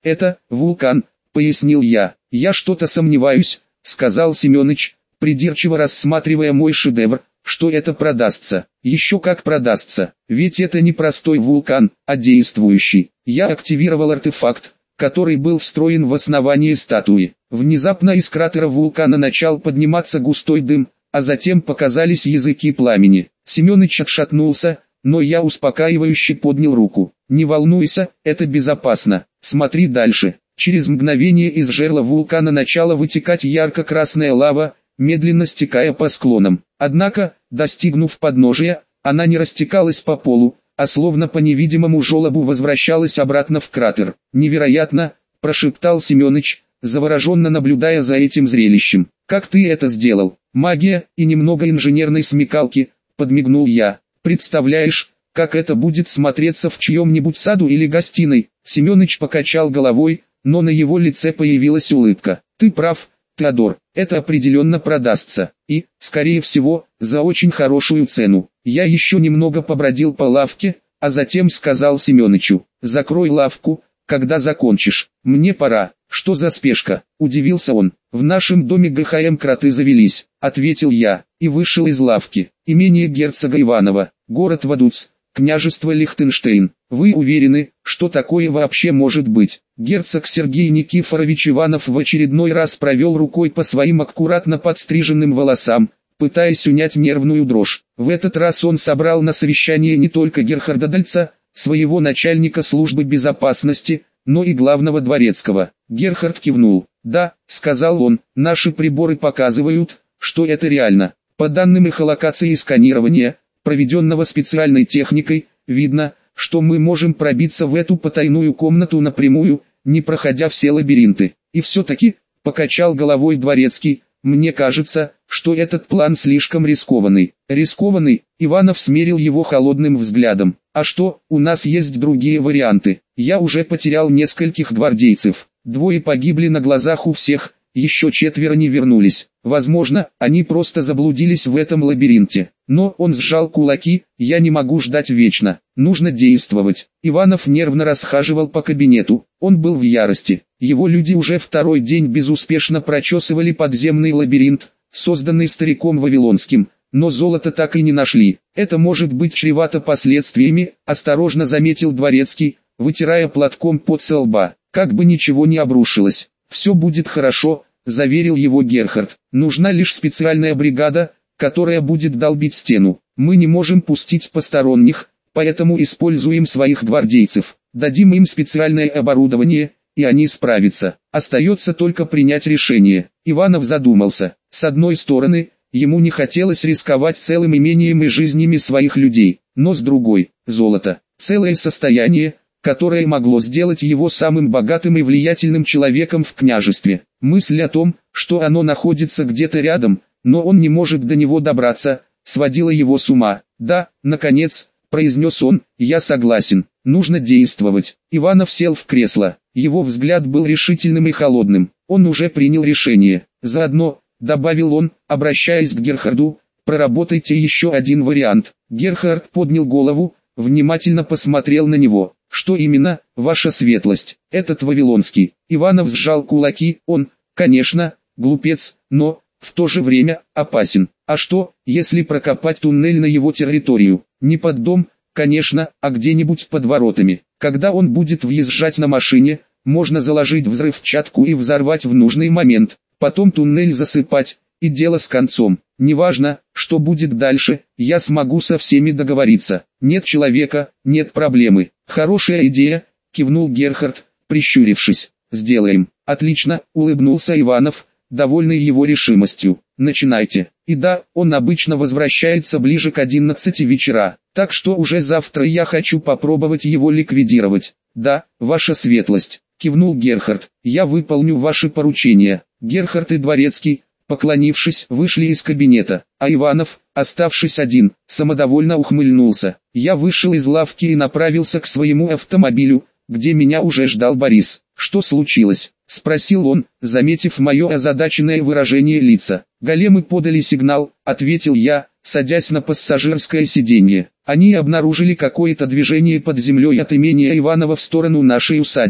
Это вулкан, пояснил я. Я что-то сомневаюсь, сказал Семёныч, придирчиво рассматривая мой шедевр, что это продастся. Еще как продастся, ведь это не простой вулкан, а действующий. Я активировал артефакт, который был встроен в основание статуи. Внезапно из кратера вулкана начал подниматься густой дым, а затем показались языки пламени. Семёныч отшатнулся, но я успокаивающе поднял руку. «Не волнуйся, это безопасно, смотри дальше». Через мгновение из жерла вулкана начала вытекать ярко-красная лава, медленно стекая по склонам. Однако, достигнув подножия, она не растекалась по полу, а словно по невидимому желобу возвращалась обратно в кратер. «Невероятно!» – прошептал Семёныч, завороженно наблюдая за этим зрелищем. «Как ты это сделал?» «Магия и немного инженерной смекалки», – подмигнул я. «Представляешь, как это будет смотреться в чьем-нибудь саду или гостиной?» Семёныч покачал головой, но на его лице появилась улыбка. «Ты прав, Теодор, это определенно продастся, и, скорее всего, за очень хорошую цену». Я еще немного побродил по лавке, а затем сказал Семёнычу: «Закрой лавку, когда закончишь, мне пора». «Что за спешка?» – удивился он. «В нашем доме ГХМ кроты завелись», – ответил я, и вышел из лавки. «Имение герцога Иванова, город Вадуц, княжество Лихтенштейн. Вы уверены, что такое вообще может быть?» Герцог Сергей Никифорович Иванов в очередной раз провел рукой по своим аккуратно подстриженным волосам, пытаясь унять нервную дрожь. В этот раз он собрал на совещание не только Герхарда Дальца, своего начальника службы безопасности, но и главного дворецкого. Герхард кивнул. «Да», — сказал он, — «наши приборы показывают, что это реально. По данным эхолокации и сканирования, проведенного специальной техникой, видно, что мы можем пробиться в эту потайную комнату напрямую, не проходя все лабиринты». «И все-таки», — покачал головой дворецкий, — «мне кажется, что этот план слишком рискованный». «Рискованный?» — Иванов смерил его холодным взглядом. «А что, у нас есть другие варианты. Я уже потерял нескольких гвардейцев. 2 погибли на глазах у всех, еще 4 не вернулись. Возможно, они просто заблудились в этом лабиринте». Но он сжал кулаки: «Я не могу ждать вечно. Нужно действовать». Иванов нервно расхаживал по кабинету. Он был в ярости. Его люди уже 2-й день безуспешно прочесывали подземный лабиринт, созданный стариком Вавилонским, но золото так и не нашли. «Это может быть чревато последствиями», — осторожно заметил дворецкий, вытирая платком пот со лба. «Как бы ничего не обрушилось. Все будет хорошо», — заверил его Герхард. «Нужна лишь специальная бригада, которая будет долбить стену. Мы не можем пустить посторонних, поэтому используем своих гвардейцев. Дадим им специальное оборудование, и они справятся. Остается только принять решение». Иванов задумался. С одной стороны, ему не хотелось рисковать целым имением и жизнями своих людей, но с другой, золото, целое состояние, которое могло сделать его самым богатым и влиятельным человеком в княжестве. Мысль о том, что оно находится где-то рядом, но он не может до него добраться, сводила его с ума. «Да, наконец», — произнес он, — «я согласен, нужно действовать». Иванов сел в кресло, его взгляд был решительным и холодным. Он уже принял решение. «Заодно», — добавил он, обращаясь к Герхарду, — «проработайте еще один вариант». Герхард поднял голову, внимательно посмотрел на него. «Что именно, ваша светлость?» «Этот Вавилонский». Иванов сжал кулаки. «Он, конечно, глупец, но, в то же время, опасен. А что, если прокопать туннель на его территорию? Не под дом, конечно, а где-нибудь под воротами. Когда он будет въезжать на машине, можно заложить взрывчатку и взорвать в нужный момент. Потом туннель засыпать, и дело с концом. Неважно, что будет дальше, я смогу со всеми договориться. Нет человека, нет проблемы». «Хорошая идея», — кивнул Герхард, прищурившись. «Сделаем». «Отлично», — улыбнулся Иванов, довольный его решимостью. «Начинайте». И да, он обычно возвращается ближе к 11 вечера, так что уже завтра я хочу попробовать его ликвидировать. «Да, ваша светлость», — кивнул Герхард, — «я выполню ваши поручения». Герхард и дворецкий, поклонившись, вышли из кабинета, а Иванов, оставшись один, самодовольно ухмыльнулся. Я вышел из лавки и направился к своему автомобилю, где меня уже ждал Борис. «Что случилось?» — спросил он, заметив мое озадаченное выражение лица. «Големы подали сигнал», — ответил я, садясь на пассажирское сиденье. «Они обнаружили какое-то движение под землей от имения Иванова в сторону нашей усадьбы.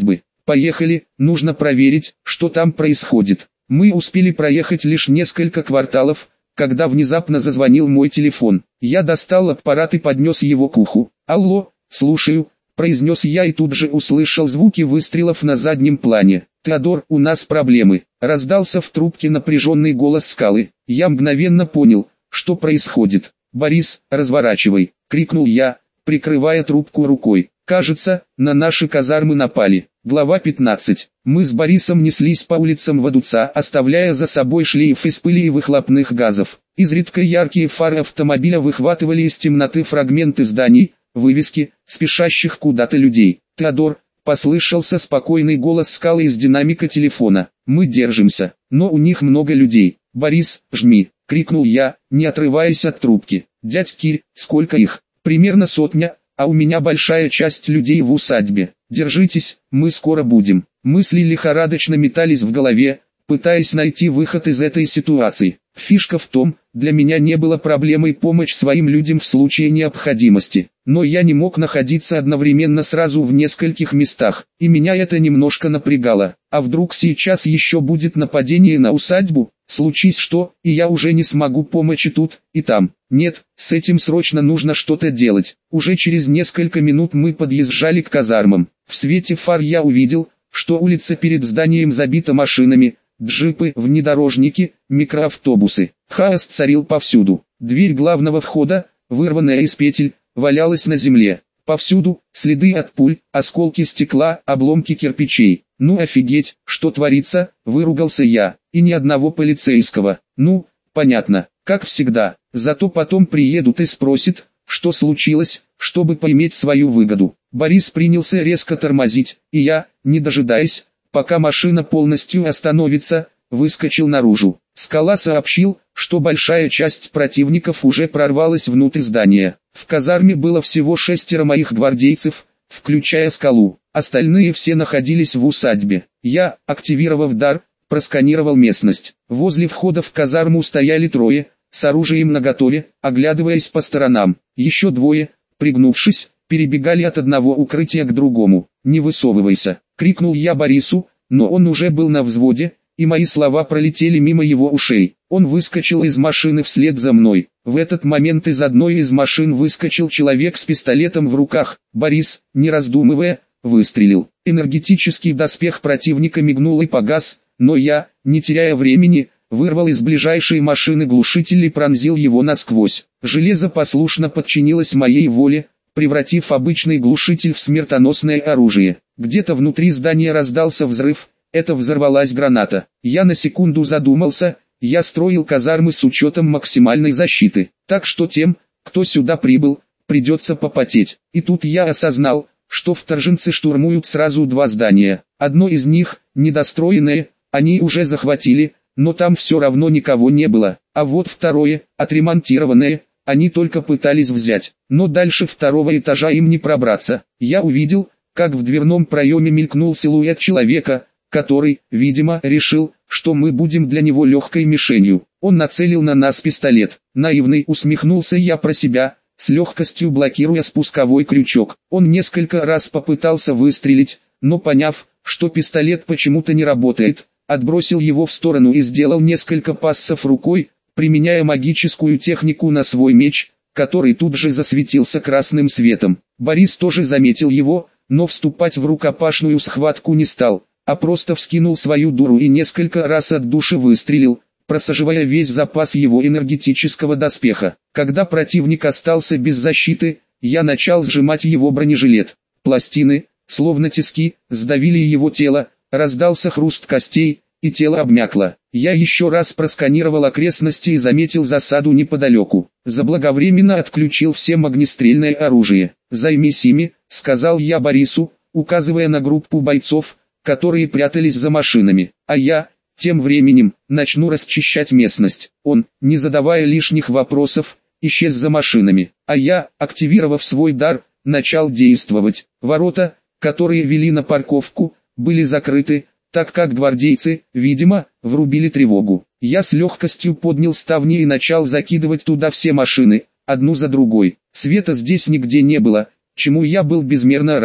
Поехали, нужно проверить, что там происходит. Мы успели проехать лишь несколько кварталов, когда внезапно зазвонил мой телефон. Я достал аппарат и поднес его к уху. «Алло, слушаю», — произнес я и тут же услышал звуки выстрелов на заднем плане. «Теодор, у нас проблемы», — раздался в трубке напряженный голос Скалы. Я мгновенно понял, что происходит. «Борис, разворачивай», — крикнул я, прикрывая трубку рукой. «Кажется, на наши казармы напали». Глава 15. Мы с Борисом неслись по улицам Вадуца, оставляя за собой шлейф из пыли и выхлопных газов. Изредка яркие фары автомобиля выхватывали из темноты фрагменты зданий, вывески, спешащих куда-то людей. «Теодор», — послышался спокойный голос Скалы из динамика телефона. «Мы держимся, но у них много людей». «Борис, жми», — крикнул я, не отрываясь от трубки. «Дядь Кирь, сколько их?» «Примерно 100, а у меня большая часть людей в усадьбе. Держитесь, мы скоро будем». Мысли лихорадочно метались в голове, пытаясь найти выход из этой ситуации. Фишка в том, для меня не было проблемой помочь своим людям в случае необходимости. Но я не мог находиться одновременно сразу в нескольких местах, и меня это немножко напрягало. А вдруг сейчас еще будет нападение на усадьбу? Случись что, и я уже не смогу помочь и тут, и там. Нет, с этим срочно нужно что-то делать. Уже через несколько минут мы подъезжали к казармам. В свете фар я увидел, что улица перед зданием забита машинами, джипы, внедорожники, микроавтобусы. Хаос царил повсюду. Дверь главного входа, вырванная из петель, валялась на земле. Повсюду следы от пуль, осколки стекла, обломки кирпичей. «Ну офигеть, что творится», — выругался я. «И ни одного полицейского». «Ну, понятно, как всегда. Зато потом приедут и спросят, что случилось, чтобы поиметь свою выгоду». Борис принялся резко тормозить, и я, не дожидаясь, пока машина полностью остановится, выскочил наружу. Скала сообщил, что большая часть противников уже прорвалась внутрь здания. В казарме было всего 6 моих гвардейцев, включая Скалу. Остальные все находились в усадьбе. Я, активировав дар, просканировал местность. Возле входа в казарму стояли 3, с оружием наготове, оглядываясь по сторонам. Еще 2, пригнувшись, перебегали от одного укрытия к другому. «Не высовывайся», — крикнул я Борису, но он уже был на взводе, и мои слова пролетели мимо его ушей. Он выскочил из машины вслед за мной. В этот момент из одной из машин выскочил человек с пистолетом в руках. Борис, не раздумывая, выстрелил. Энергетический доспех противника мигнул и погас, но я, не теряя времени, вырвал из ближайшей машины глушитель и пронзил его насквозь. Железо послушно подчинилось моей воле, превратив обычный глушитель в смертоносное оружие. Где-то внутри здания раздался взрыв. Это взорвалась граната. Я на секунду задумался, я строил казармы с учетом максимальной защиты, так что тем, кто сюда прибыл, придется попотеть. И тут я осознал, что вторженцы штурмуют сразу 2 здания. Одно из них, недостроенное, они уже захватили, но там все равно никого не было. А вот второе, отремонтированное, они только пытались взять. Но дальше 2-го этажа им не пробраться. Я увидел, как в дверном проеме мелькнул силуэт человека, который, видимо, решил, что мы будем для него легкой мишенью. Он нацелил на нас пистолет. Наивный, усмехнулся я про себя, с легкостью блокируя спусковой крючок. Он несколько раз попытался выстрелить, но поняв, что пистолет почему-то не работает, отбросил его в сторону и сделал несколько пассов рукой, применяя магическую технику на свой меч, который тут же засветился красным светом. Борис тоже заметил его, но вступать в рукопашную схватку не стал, а просто вскинул свою дуру и несколько раз от души выстрелил, просаживая весь запас его энергетического доспеха. Когда противник остался без защиты, я начал сжимать его бронежилет. Пластины, словно тиски, сдавили его тело, раздался хруст костей, и тело обмякло. Я еще раз просканировал окрестности и заметил засаду неподалеку. Заблаговременно отключил все огнестрельное оружие. «Займись ими», — сказал я Борису, указывая на группу бойцов, которые прятались за машинами. «А я, тем временем, начну расчищать местность». Он, не задавая лишних вопросов, исчез за машинами. А я, активировав свой дар, начал действовать. Ворота, которые вели на парковку, были закрыты, так как гвардейцы, видимо, врубили тревогу. Я с легкостью поднял ставни и начал закидывать туда все машины, одну за другой. Света здесь нигде не было, чему я был безмерно рад.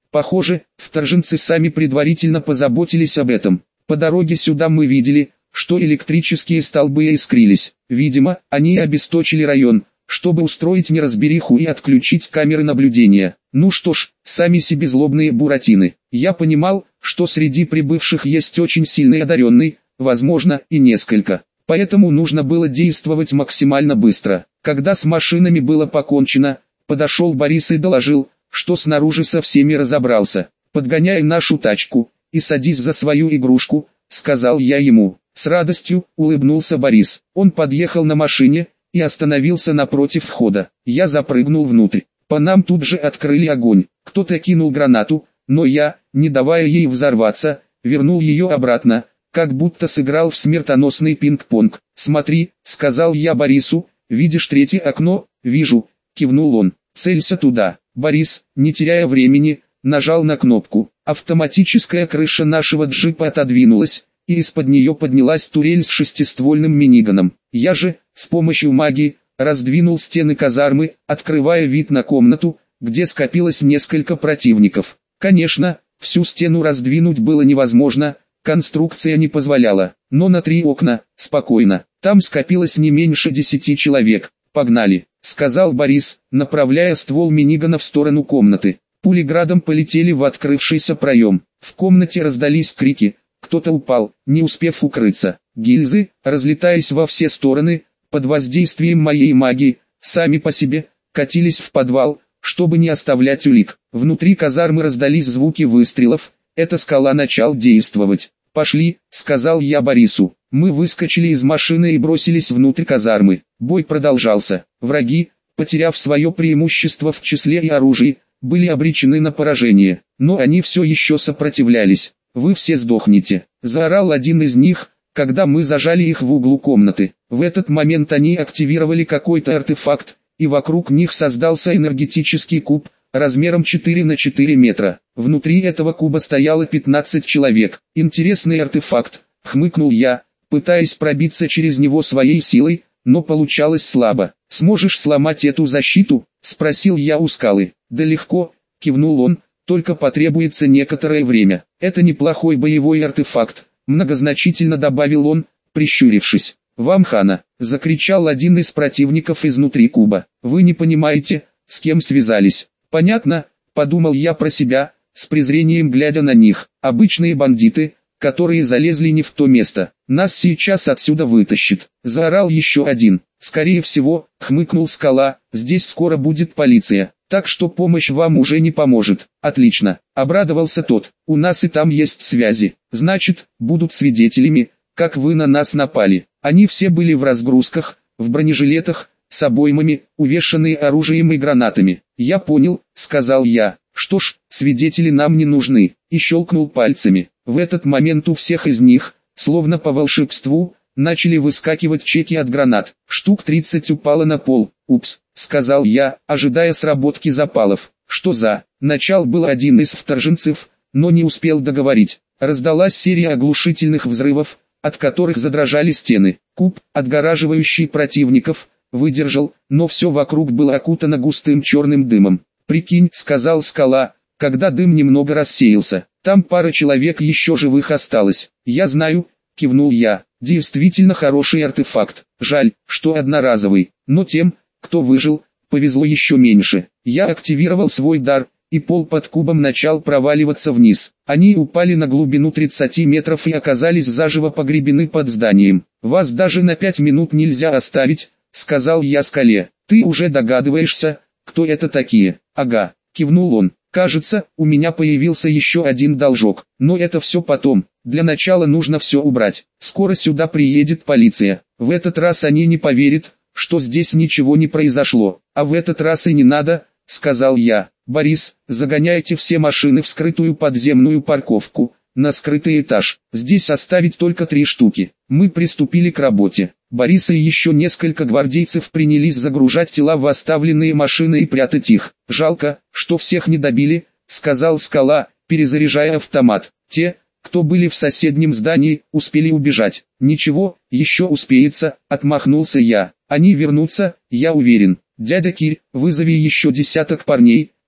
Похоже, вторженцы сами предварительно позаботились об этом. По дороге сюда мы видели, что электрические столбы искрились. Видимо, они обесточили район, чтобы устроить неразбериху и отключить камеры наблюдения. Ну что ж, сами себе злобные буратины. Я понимал, что среди прибывших есть очень сильный одаренный, возможно, и несколько. Поэтому нужно было действовать максимально быстро. Когда с машинами было покончено, подошел Борис и доложил, что снаружи со всеми разобрался. «Подгоняй нашу тачку и садись за свою игрушку», — сказал я ему. С радостью улыбнулся Борис. Он подъехал на машине и остановился напротив входа. Я запрыгнул внутрь. По нам тут же открыли огонь. Кто-то кинул гранату, но я, не давая ей взорваться, вернул ее обратно, как будто сыграл в смертоносный пинг-понг. «Смотри», — сказал я Борису, — «видишь третье окно?» «Вижу», — кивнул он. «Целься туда». Борис, не теряя времени, нажал на кнопку. Автоматическая крыша нашего джипа отодвинулась, и из-под нее поднялась турель с шестиствольным миниганом. Я же, с помощью магии, раздвинул стены казармы, открывая вид на комнату, где скопилось несколько противников. Конечно, всю стену раздвинуть было невозможно, конструкция не позволяла, но на 3 окна, спокойно. Там скопилось не меньше 10 человек. «Погнали», — сказал Борис, направляя ствол минигана в сторону комнаты. Пули градом полетели в открывшийся проем. В комнате раздались крики, кто-то упал, не успев укрыться. Гильзы, разлетаясь во все стороны, под воздействием моей магии, сами по себе, катились в подвал, чтобы не оставлять улик. Внутри казармы раздались звуки выстрелов, эта скала начал действовать. «Пошли», — сказал я Борису. Мы выскочили из машины и бросились внутрь казармы. Бой продолжался. Враги, потеряв свое преимущество в числе и оружии, были обречены на поражение. Но они все еще сопротивлялись. «Вы все сдохнете», — заорал один из них, когда мы зажали их в углу комнаты. В этот момент они активировали какой-то артефакт, и вокруг них создался энергетический куб, размером 4 на 4 метра. Внутри этого куба стояло 15 человек. «Интересный артефакт», — хмыкнул я, пытаясь пробиться через него своей силой, но получалось слабо. «Сможешь сломать эту защиту?» — спросил я у скалы. «Да легко», — кивнул он, — «только потребуется некоторое время». «Это неплохой боевой артефакт», — многозначительно добавил он, прищурившись. «Вам хана», — закричал один из противников изнутри куба. «Вы не понимаете, с кем связались». «Понятно», — подумал я про себя, с презрением глядя на них. «Обычные бандиты, которые залезли не в то место. Нас сейчас отсюда вытащит», — заорал еще один. «Скорее всего», — хмыкнул Скала, — «здесь скоро будет полиция, так что помощь вам уже не поможет». «Отлично», — обрадовался тот, — «у нас и там есть связи, значит, будут свидетелями, как вы на нас напали». Они все были в разгрузках, в бронежилетах, с обоймами, увешанные оружием и гранатами. «Я понял», — сказал я. «Что ж, свидетели нам не нужны», и щелкнул пальцами. В этот момент у всех из них, словно по волшебству, начали выскакивать чеки от гранат. Штук 30 упало на пол. «Упс», — сказал я, ожидая сработки запалов. «Что за?» Начал был один из вторженцев, но не успел договорить. Раздалась серия оглушительных взрывов, от которых задрожали стены. Куб, отгораживающий противников, выдержал, но все вокруг было окутано густым черным дымом. «Прикинь», — сказал Скала, когда дым немного рассеялся, — «там пара человек еще живых осталось». «Я знаю», — кивнул я, — «действительно хороший артефакт. Жаль, что одноразовый, но тем, кто выжил, повезло еще меньше». Я активировал свой дар, и пол под кубом начал проваливаться вниз. Они упали на глубину 30 метров и оказались заживо погребены под зданием. «Вас даже на 5 минут нельзя оставить», — сказал я Скале. «Ты уже догадываешься, кто это такие?» «Ага», — кивнул он. «Кажется, у меня появился еще один должок, но это все потом. Для начала нужно все убрать. Скоро сюда приедет полиция. В этот раз они не поверят, что здесь ничего не произошло. А в этот раз и не надо», — сказал я. «Борис, загоняйте все машины в скрытую подземную парковку, на скрытый этаж. Здесь оставить только 3 штуки». Мы приступили к работе. Борис и еще несколько гвардейцев принялись загружать тела в оставленные машины и прятать их. «Жалко, что всех не добили», — сказал Скала, перезаряжая автомат. «Те, кто были в соседнем здании, успели убежать». «Ничего, еще успеется», — отмахнулся я. «Они вернутся, я уверен. Дядя Кирь, вызови еще 10 парней,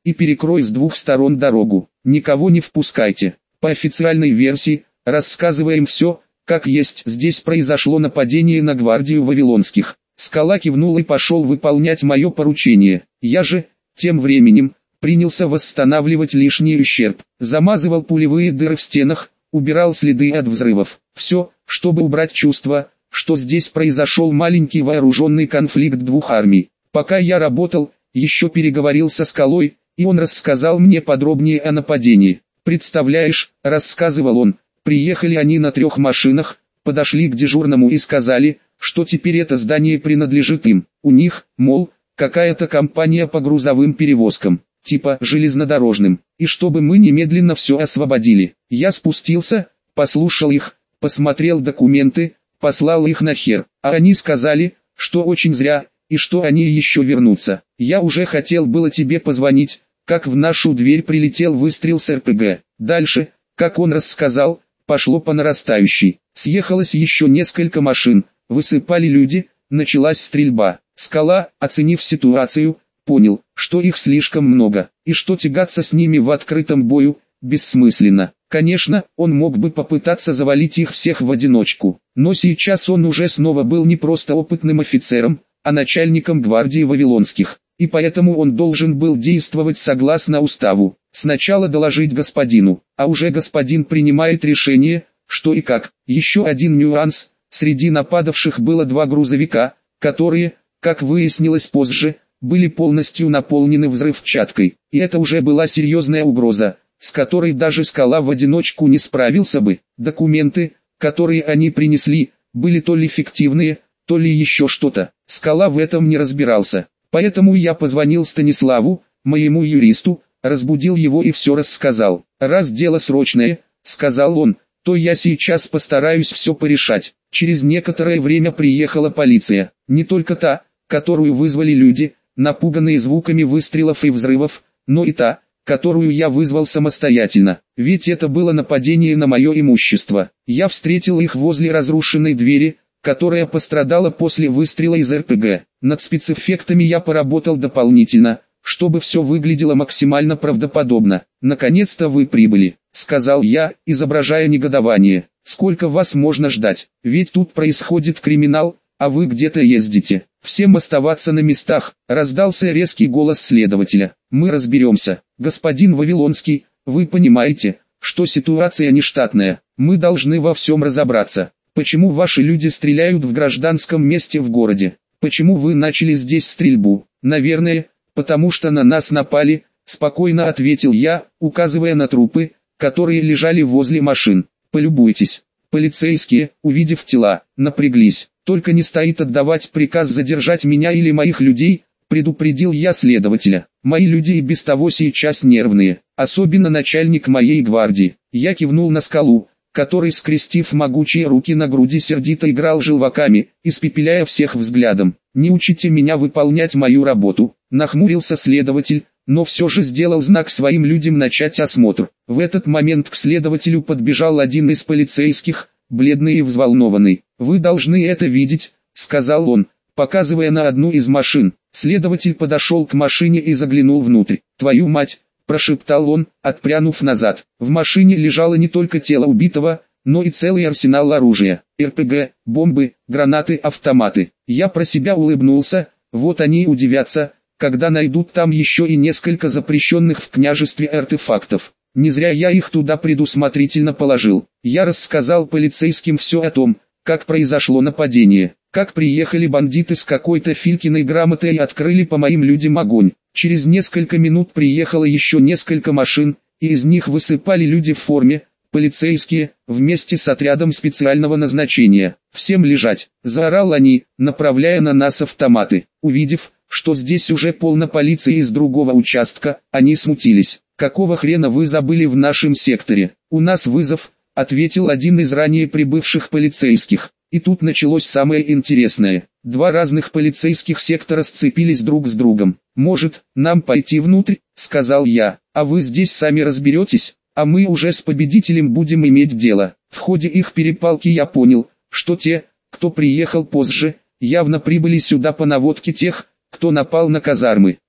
и перекрой с двух сторон дорогу. Никого не впускайте. По официальной версии, рассказываем все, как есть. Здесь произошло нападение на гвардию Вавилонских. Скала кивнул и пошел выполнять мое поручение. Я же, тем временем, принялся восстанавливать лишний ущерб. Замазывал пулевые дыры в стенах, убирал следы от взрывов. Все, чтобы убрать чувство, что здесь произошел маленький вооруженный конфликт двух армий. Пока я работал, еще переговорил со Скалой, и он рассказал мне подробнее о нападении. «Представляешь», — рассказывал он, — «приехали они на 3 машинах, подошли к дежурному и сказали, что теперь это здание принадлежит им. У них, мол, какая-то компания по грузовым перевозкам, типа железнодорожным, и чтобы мы немедленно все освободили. Я спустился, послушал их, посмотрел документы, послал их нахер, а они сказали, что очень зря, и что они еще вернутся. Я уже хотел было тебе позвонить, как в нашу дверь прилетел выстрел с РПГ. Дальше, как он рассказал, пошло по нарастающей. Съехалось еще несколько машин, высыпали люди, началась стрельба. Скала, оценив ситуацию, понял, что их слишком много, и что тягаться с ними в открытом бою бессмысленно. Конечно, он мог бы попытаться завалить их всех в одиночку, но сейчас он уже снова был не просто опытным офицером, а начальником гвардии Вавилонских, и поэтому он должен был действовать согласно уставу. Сначала доложить господину, а уже господин принимает решение, что и как. Еще один нюанс: среди нападавших было 2 грузовика, которые, как выяснилось позже, были полностью наполнены взрывчаткой, и это уже была серьезная угроза, с которой даже Скала в одиночку не справился бы. Документы, которые они принесли, были то ли фиктивные, то ли еще что-то. Скала в этом не разбирался, поэтому я позвонил Станиславу, моему юристу, разбудил его и все рассказал. «Раз дело срочное, — сказал он, — то я сейчас постараюсь все порешать». Через некоторое время приехала полиция, не только та, которую вызвали люди, напуганные звуками выстрелов и взрывов, но и та, которую я вызвал самостоятельно, ведь это было нападение на мое имущество. Я встретил их возле разрушенной двери, которая пострадала после выстрела из РПГ. Над спецэффектами я поработал дополнительно, чтобы все выглядело максимально правдоподобно. «Наконец-то вы прибыли», — сказал я, изображая негодование. «Сколько вас можно ждать? Ведь тут происходит криминал, а вы где-то ездите. Всем оставаться на местах», — раздался резкий голос следователя. «Мы разберемся. Господин Вавилонский, вы понимаете, что ситуация нештатная. Мы должны во всем разобраться. Почему ваши люди стреляют в гражданском месте в городе? Почему вы начали здесь стрельбу?» «Наверное, потому что на нас напали», — спокойно ответил я, указывая на трупы, которые лежали возле машин. «Полюбуйтесь». Полицейские, увидев тела, напряглись. «Только не стоит отдавать приказ задержать меня или моих людей», — предупредил я следователя. «Мои люди и без того сейчас нервные, особенно начальник моей гвардии». Я кивнул на Скалу, который, скрестив могучие руки на груди, сердито играл желваками, испепеляя всех взглядом. «Не учите меня выполнять мою работу», — нахмурился следователь, но все же сделал знак своим людям начать осмотр. В этот момент к следователю подбежал один из полицейских, бледный и взволнованный. «Вы должны это видеть», — сказал он, показывая на одну из машин. Следователь подошел к машине и заглянул внутрь. «Твою мать!» — прошептал он, отпрянув назад. В машине лежало не только тело убитого, но и целый арсенал оружия. РПГ, бомбы, гранаты, автоматы. Я про себя улыбнулся, вот они и удивятся, когда найдут там еще и несколько запрещенных в княжестве артефактов. Не зря я их туда предусмотрительно положил. Я рассказал полицейским все о том, как произошло нападение, как приехали бандиты с какой-то Филькиной грамотой и открыли по моим людям огонь. Через несколько минут приехало еще несколько машин, и из них высыпали люди в форме, полицейские, вместе с отрядом специального назначения. «Всем лежать!» – заорал они, направляя на нас автоматы. Увидев, что здесь уже полно полиции из другого участка, они смутились. «Какого хрена вы забыли в нашем секторе? У нас вызов», — ответил один из ранее прибывших полицейских. И тут началось самое интересное. 2 разных полицейских сектора сцепились друг с другом. «Может, нам пойти внутрь?» — сказал я. «А вы здесь сами разберетесь, а мы уже с победителем будем иметь дело». В ходе их перепалки я понял, что те, кто приехал позже, явно прибыли сюда по наводке тех, кто напал на казармы.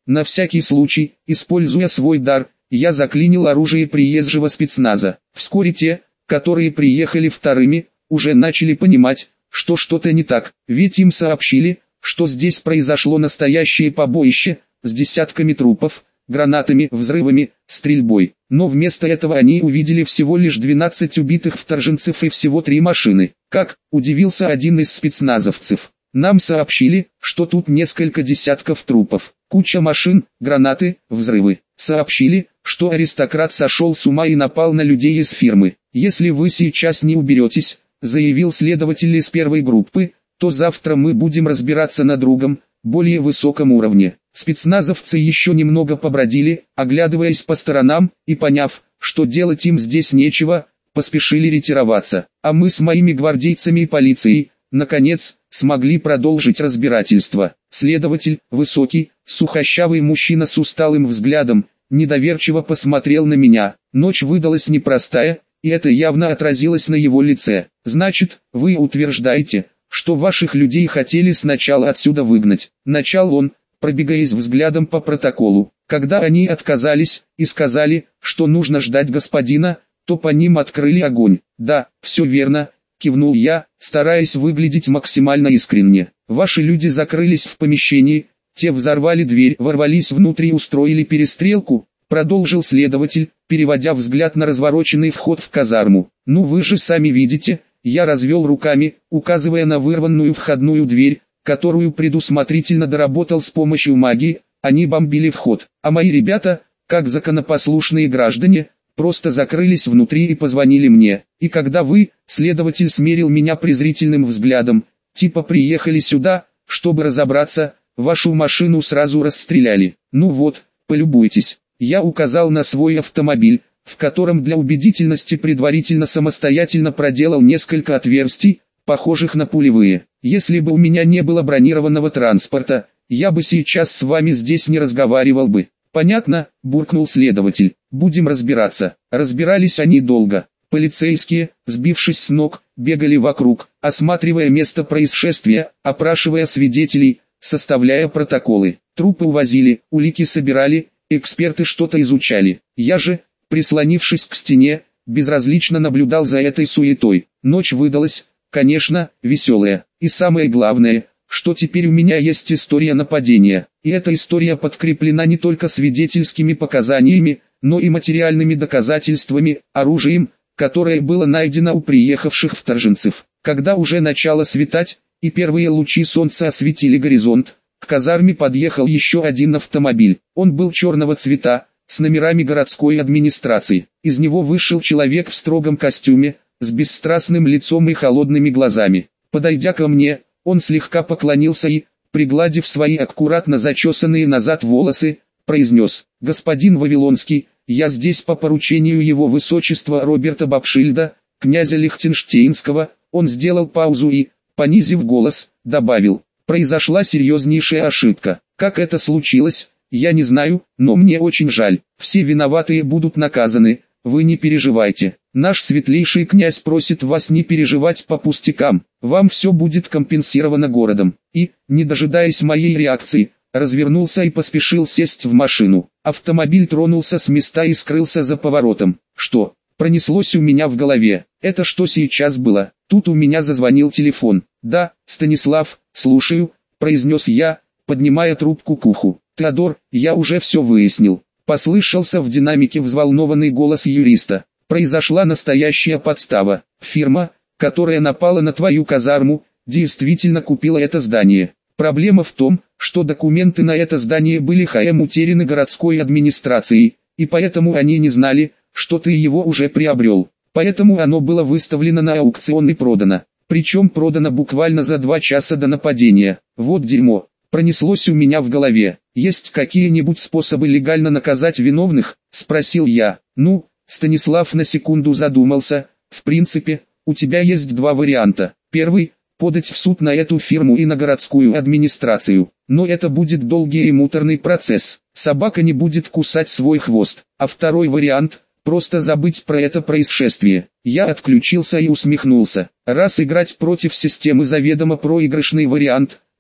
На всякий случай, используя свой дар, я заклинил оружие приезжего спецназа. Вскоре те, которые приехали вторыми, уже начали понимать, что что-то не так, ведь им сообщили, что здесь произошло настоящее побоище, с десятками трупов, гранатами, взрывами, стрельбой. Но вместо этого они увидели всего лишь 12 убитых вторженцев и всего 3 машины. Как, удивился один из спецназовцев. Нам сообщили, что тут несколько десятков трупов, куча машин, гранаты, взрывы. Сообщили, что аристократ сошел с ума и напал на людей из фирмы. Если вы сейчас не уберетесь, заявил следователь из первой группы, то завтра мы будем разбираться на другом, более высоком уровне. Спецназовцы еще немного побродили, оглядываясь по сторонам, и поняв, что делать им здесь нечего, поспешили ретироваться. А мы с моими гвардейцами и полицией, наконец, смогли продолжить разбирательство. Следователь, высокий, сухощавый мужчина с усталым взглядом, недоверчиво посмотрел на меня. Ночь выдалась непростая, и это явно отразилось на его лице. Значит, вы утверждаете, что ваших людей хотели сначала отсюда выгнать. Начал он, пробегаясь взглядом по протоколу. Когда они отказались и сказали, что нужно ждать господина, то по ним открыли огонь. Да, все верно, кивнул я, стараясь выглядеть максимально искренне. Ваши люди закрылись в помещении, те взорвали дверь, ворвались внутрь и устроили перестрелку, продолжил следователь, переводя взгляд на развороченный вход в казарму. Ну вы же сами видите, я развел руками, указывая на вырванную входную дверь, которую предусмотрительно доработал с помощью магии. Они бомбили вход, а мои ребята, как законопослушные граждане, просто закрылись внутри и позвонили мне. И когда вы, следователь, смерил меня презрительным взглядом, типа приехали сюда, чтобы разобраться, вашу машину сразу расстреляли. Ну вот, полюбуйтесь. Я указал на свой автомобиль, в котором для убедительности предварительно самостоятельно проделал несколько отверстий, похожих на пулевые. Если бы у меня не было бронированного транспорта, я бы сейчас с вами здесь не разговаривал бы. Понятно, буркнул следователь. Будем разбираться. Разбирались они долго. Полицейские, сбившись с ног, бегали вокруг, осматривая место происшествия, опрашивая свидетелей, составляя протоколы. Трупы увозили, улики собирали, эксперты что-то изучали. Я же, прислонившись к стене, безразлично наблюдал за этой суетой. Ночь выдалась, конечно, веселая. И самое главное, что теперь у меня есть история нападения. И эта история подкреплена не только свидетельскими показаниями, но и материальными доказательствами, оружием, которое было найдено у приехавших вторженцев. Когда уже начало светать, и первые лучи солнца осветили горизонт, к казарме подъехал еще один автомобиль. Он был черного цвета, с номерами городской администрации. Из него вышел человек в строгом костюме, с бесстрастным лицом и холодными глазами. Подойдя ко мне, он слегка поклонился и, пригладив свои аккуратно зачесанные назад волосы, произнес: «Господин Вавилонский, я здесь по поручению его высочества Роберта Бабшильда, князя Лихтенштейнского». Он сделал паузу и, понизив голос, добавил: «Произошла серьезнейшая ошибка. Как это случилось, я не знаю, но мне очень жаль. Все виноватые будут наказаны, вы не переживайте. Наш светлейший князь просит вас не переживать по пустякам, вам все будет компенсировано городом». И, не дожидаясь моей реакции, развернулся и поспешил сесть в машину. Автомобиль тронулся с места и скрылся за поворотом. Что? Пронеслось у меня в голове. Это что сейчас было? Тут у меня зазвонил телефон. «Да, Станислав, слушаю», — произнес я, поднимая трубку к уху. «Теодор, я уже все выяснил». Послышался в динамике взволнованный голос юриста. «Произошла настоящая подстава. Фирма, которая напала на твою казарму, действительно купила это здание. Проблема в том, что документы на это здание были утеряны городской администрацией, и поэтому они не знали, что ты его уже приобрел. Поэтому оно было выставлено на аукцион и продано. Причем продано буквально за 2 часа до нападения. Вот дерьмо». Пронеслось у меня в голове. «Есть какие-нибудь способы легально наказать виновных?» – спросил я. «Ну», – Станислав на секунду задумался, «в принципе, у тебя есть 2 варианта. Первый – подать в суд на эту фирму и на городскую администрацию. Но это будет долгий и муторный процесс. Собака не будет кусать свой хвост. А второй вариант – просто забыть про это происшествие». Я отключился и усмехнулся. Раз играть против системы заведомо проигрышный вариант,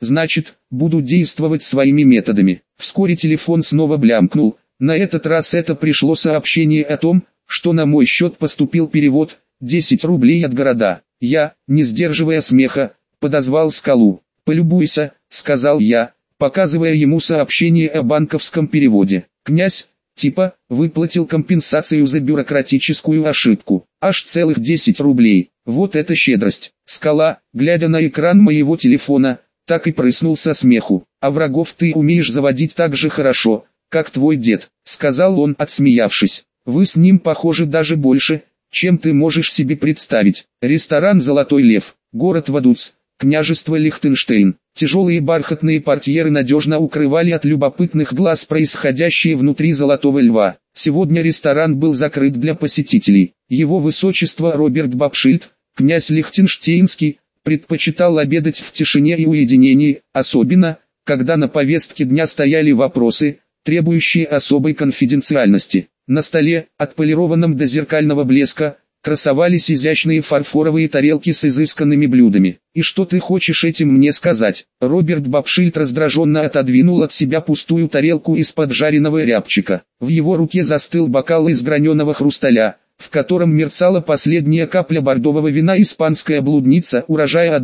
значит, буду действовать своими методами. Вскоре телефон снова блямкнул. На этот раз это пришло сообщение о том, что на мой счет поступил перевод 10 рублей от города. Я, не сдерживая смеха, подозвал Скалу. «Полюбуйся», — сказал я, показывая ему сообщение о банковском переводе. Князь, типа, выплатил компенсацию за бюрократическую ошибку. Аж целых 10 рублей. Вот это щедрость. Скала, глядя на экран моего телефона, так и прыснул со смеху. «А врагов ты умеешь заводить так же хорошо, как твой дед», — сказал он, отсмеявшись. «Вы с ним похожи даже больше, чем ты можешь себе представить». Ресторан «Золотой лев», город Вадуц, княжество Лихтенштейн. Тяжелые бархатные портьеры надежно укрывали от любопытных глаз происходящее внутри Золотого Льва. Сегодня ресторан был закрыт для посетителей. Его высочество Роберт Бабшильд, князь Лихтенштейнский, предпочитал обедать в тишине и уединении, особенно, когда на повестке дня стояли вопросы, требующие особой конфиденциальности. На столе, отполированном до зеркального блеска, красовались изящные фарфоровые тарелки с изысканными блюдами. «И что ты хочешь этим мне сказать?» Роберт Бабшильд раздраженно отодвинул от себя пустую тарелку из-под жареного рябчика. В его руке застыл бокал из граненого хрусталя, в котором мерцала последняя капля бордового вина «Испанская блудница» урожая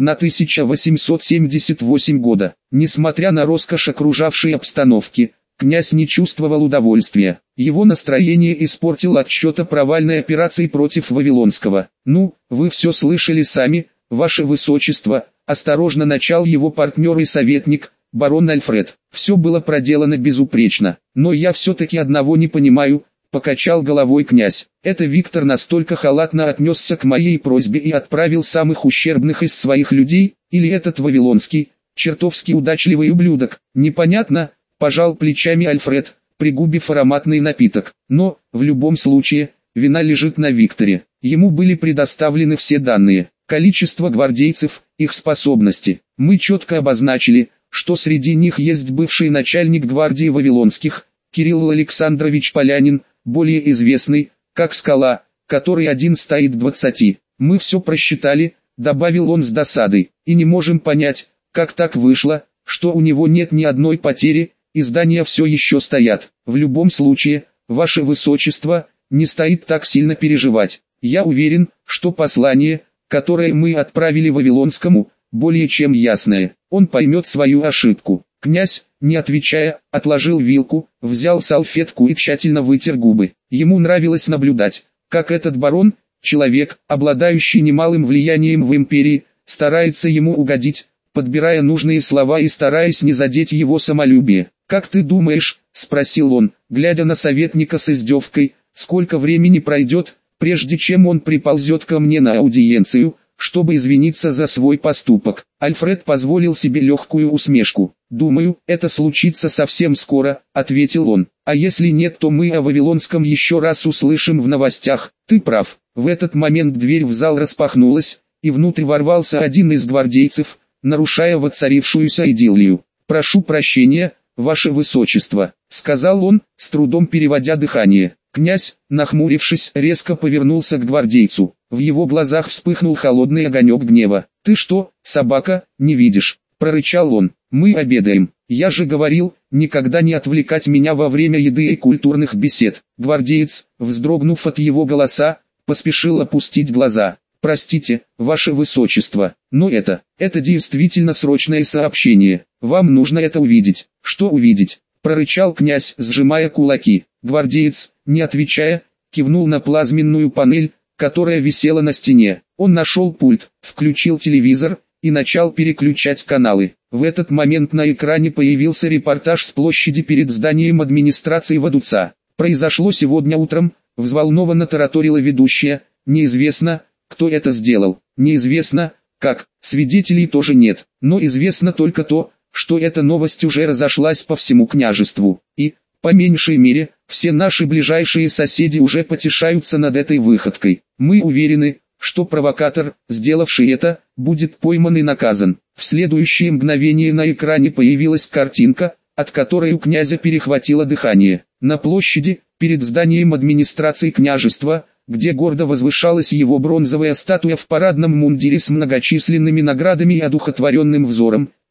1878 года. Несмотря на роскошь окружавшей обстановки, князь не чувствовал удовольствия. Его настроение испортил отчет о провальной операции против Вавилонского. «Ну, вы все слышали сами, ваше высочество», — осторожно начал его партнер и советник, барон Альфред. «Все было проделано безупречно. Но я все-таки одного не понимаю», — покачал головой князь. «Это Виктор настолько халатно отнесся к моей просьбе и отправил самых ущербных из своих людей, или этот Вавилонский, чертовски удачливый ублюдок? Непонятно», — пожал плечами Альфред, пригубив ароматный напиток. «Но, в любом случае, вина лежит на Викторе. Ему были предоставлены все данные, количество гвардейцев, их способности. Мы четко обозначили, что среди них есть бывший начальник гвардии Вавилонских, Кирилл Александрович Полянин, более известный, как Скала, который один стоит к 20. Мы все просчитали», — добавил он с досадой, «и не можем понять, как так вышло, что у него нет ни одной потери, и здания все еще стоят. В любом случае, ваше высочество, не стоит так сильно переживать. Я уверен, что послание, которое мы отправили Вавилонскому, более чем ясное. Он поймет свою ошибку». Князь, не отвечая, отложил вилку, взял салфетку и тщательно вытер губы. Ему нравилось наблюдать, как этот барон, человек, обладающий немалым влиянием в империи, старается ему угодить, подбирая нужные слова и стараясь не задеть его самолюбие. «Как ты думаешь?» — спросил он, глядя на советника с издевкой, «сколько времени пройдет, прежде чем он приползет ко мне на аудиенцию, чтобы извиниться за свой поступок?» Альфред позволил себе легкую усмешку. «Думаю, это случится совсем скоро», — ответил он. «А если нет, то мы о Вавилонском еще раз услышим в новостях». «Ты прав». В этот момент дверь в зал распахнулась, и внутрь ворвался один из гвардейцев, нарушая воцарившуюся идиллию. «Прошу прощения, ваше высочество», — сказал он, с трудом переводя дыхание. Князь, нахмурившись, резко повернулся к гвардейцу. В его глазах вспыхнул холодный огонек гнева. «Ты что, собака, не видишь?» — прорычал он. «Мы обедаем. Я же говорил, никогда не отвлекать меня во время еды и культурных бесед». Гвардеец, вздрогнув от его голоса, поспешил опустить глаза. «Простите, ваше высочество, но это действительно срочное сообщение. Вам нужно это увидеть». «Что увидеть?» — прорычал князь, сжимая кулаки. Гвардеец, не отвечая, кивнул на плазменную панель, которая висела на стене. Он нашел пульт, включил телевизор и начал переключать каналы. В этот момент на экране появился репортаж с площади перед зданием администрации Вадуца. «Произошло сегодня утром», — взволнованно тараторила ведущая. «Неизвестно, кто это сделал. Неизвестно, как. Свидетелей тоже нет. Но известно только то, что эта новость уже разошлась по всему княжеству. И, по меньшей мере, все наши ближайшие соседи уже потешаются над этой выходкой. Мы уверены, что провокатор, сделавший это, будет пойман и наказан». В следующее мгновение на экране появилась картинка, от которой у князя перехватило дыхание. На площади, перед зданием администрации княжества, где гордо возвышалась его бронзовая статуя в парадном мундире с многочисленными наградами и одухотворенным взором,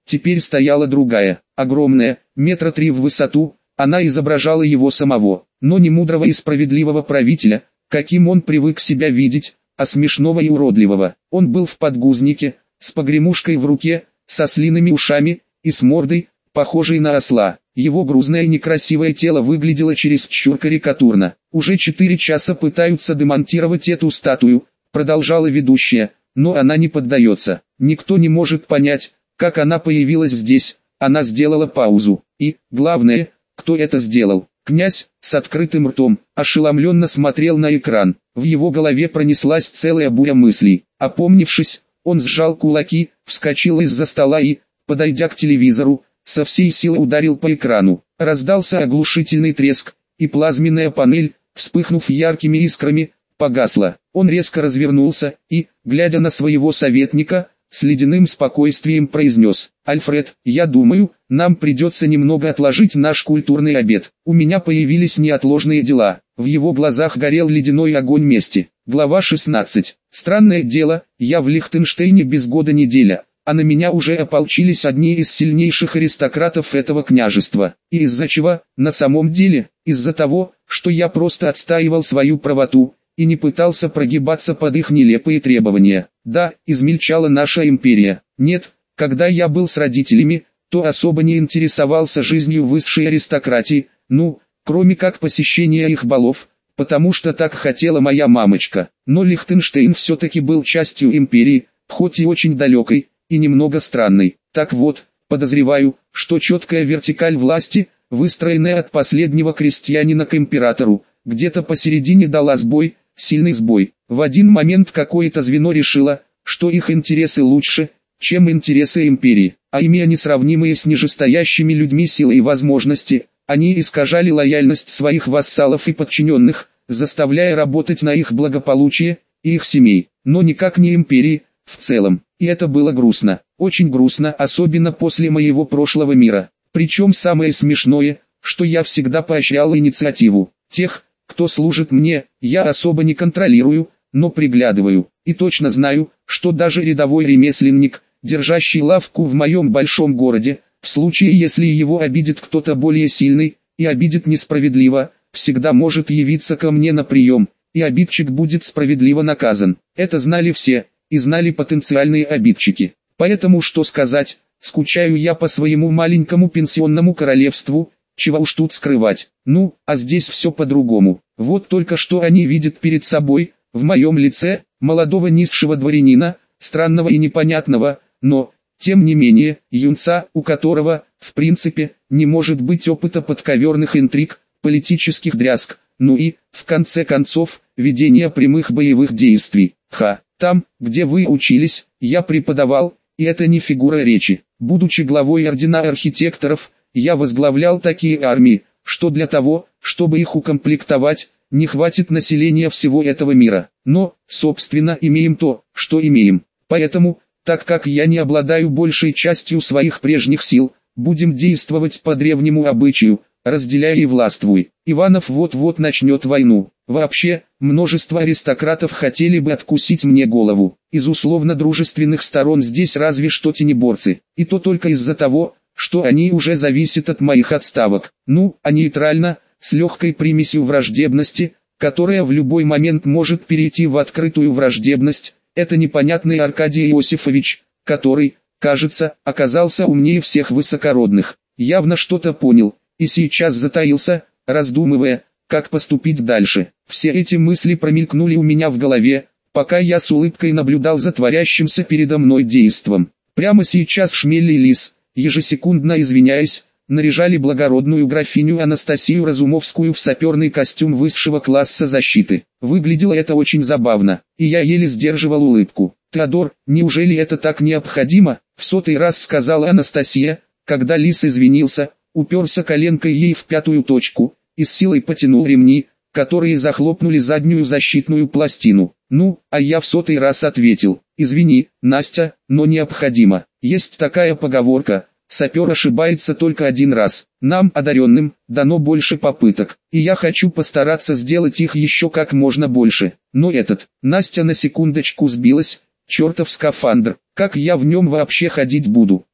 теперь стояла другая, огромная, метра 3 в высоту. Она изображала его самого, но не мудрого и справедливого правителя, каким он привык себя видеть, а смешного и уродливого. Он был в подгузнике, с погремушкой в руке, со слиными ушами и с мордой, похожей на осла. Его грузное некрасивое тело выглядело чересчур карикатурно. «Уже 4 часа пытаются демонтировать эту статую», продолжала ведущая, но она не поддается. Никто не может понять, как она появилась здесь. Она сделала паузу. И, главное, кто это сделал? Князь, с открытым ртом, ошеломленно смотрел на экран. В его голове пронеслась целая буря мыслей. Опомнившись, он сжал кулаки, вскочил из-за стола и, подойдя к телевизору, со всей силы ударил по экрану. Раздался оглушительный треск, и плазменная панель, вспыхнув яркими искрами, погасла. Он резко развернулся и, глядя на своего советника, с ледяным спокойствием произнес: «Альфред, я думаю, нам придется немного отложить наш культурный обед. У меня появились неотложные дела». В его глазах горел ледяной огонь мести. Глава 16. Странное дело, я в Лихтенштейне без года неделя, а на меня уже ополчились одни из сильнейших аристократов этого княжества. И из-за чего? На самом деле, из-за того, что я просто отстаивал свою правоту и не пытался прогибаться под их нелепые требования. Да, измельчала наша империя. Нет, когда я был с родителями, то особо не интересовался жизнью высшей аристократии, кроме как посещения их балов, потому что так хотела моя мамочка. Но Лихтенштейн все-таки был частью империи, хоть и очень далекой, и немного странной. Так вот, подозреваю, что четкая вертикаль власти, выстроенная от последнего крестьянина к императору, где-то посередине дала сбой, сильный сбой. В один момент какое-то звено решило, что их интересы лучше, чем интересы империи, а имея несравнимые с нижестоящими людьми силы и возможности, они искажали лояльность своих вассалов и подчиненных, заставляя работать на их благополучие и их семей, но никак не империи в целом. И это было грустно, очень грустно, особенно после моего прошлого мира. Причем самое смешное, что я всегда поощрял инициативу тех, кто служит мне. Я особо не контролирую, но приглядываю, и точно знаю, что даже рядовой ремесленник, держащий лавку в моем большом городе, в случае если его обидит кто-то более сильный, и обидит несправедливо, всегда может явиться ко мне на прием, и обидчик будет справедливо наказан. Это знали все, и знали потенциальные обидчики. Поэтому что сказать, скучаю я по своему маленькому пенсионному королевству, чего уж тут скрывать. А здесь все по-другому. Вот только что они видят перед собой, в моем лице, молодого низшего дворянина, странного и непонятного, но, тем не менее, юнца, у которого, в принципе, не может быть опыта подковерных интриг, политических дрязг, и, в конце концов, ведения прямых боевых действий. Там, где вы учились, я преподавал, и это не фигура речи. Будучи главой ордена архитекторов, я возглавлял такие армии, что для того, чтобы их укомплектовать, не хватит населения всего этого мира. Но, собственно, имеем то, что имеем. Поэтому, так как я не обладаю большей частью своих прежних сил, будем действовать по древнему обычаю, разделяй и властвуй. Иванов вот-вот начнет войну. Вообще, множество аристократов хотели бы откусить мне голову. Из условно-дружественных сторон здесь разве что тенеборцы. И то только из-за того, что они уже зависят от моих отставок. А нейтрально, с легкой примесью враждебности, которая в любой момент может перейти в открытую враждебность, это непонятный Аркадий Иосифович, который, кажется, оказался умнее всех высокородных. Явно что-то понял, и сейчас затаился, раздумывая, как поступить дальше. Все эти мысли промелькнули у меня в голове, пока я с улыбкой наблюдал за творящимся передо мной действом. Прямо сейчас Шмель и Лис, ежесекундно извиняясь, наряжали благородную графиню Анастасию Разумовскую в саперный костюм высшего класса защиты. Выглядело это очень забавно, и я еле сдерживал улыбку. «Теодор, неужели это так необходимо?» — в 100-й раз сказала Анастасия, когда Лис извинился, уперся коленкой ей в пятую точку, и с силой потянул ремни, которые захлопнули заднюю защитную пластину. А я в 100-й раз ответил: «Извини, Настя, но необходимо. Есть такая поговорка: сапер ошибается только один раз. Нам, одаренным, дано больше попыток, и я хочу постараться сделать их еще как можно больше. Но Настя на секундочку сбилась, чертов скафандр, как я в нем вообще ходить буду?»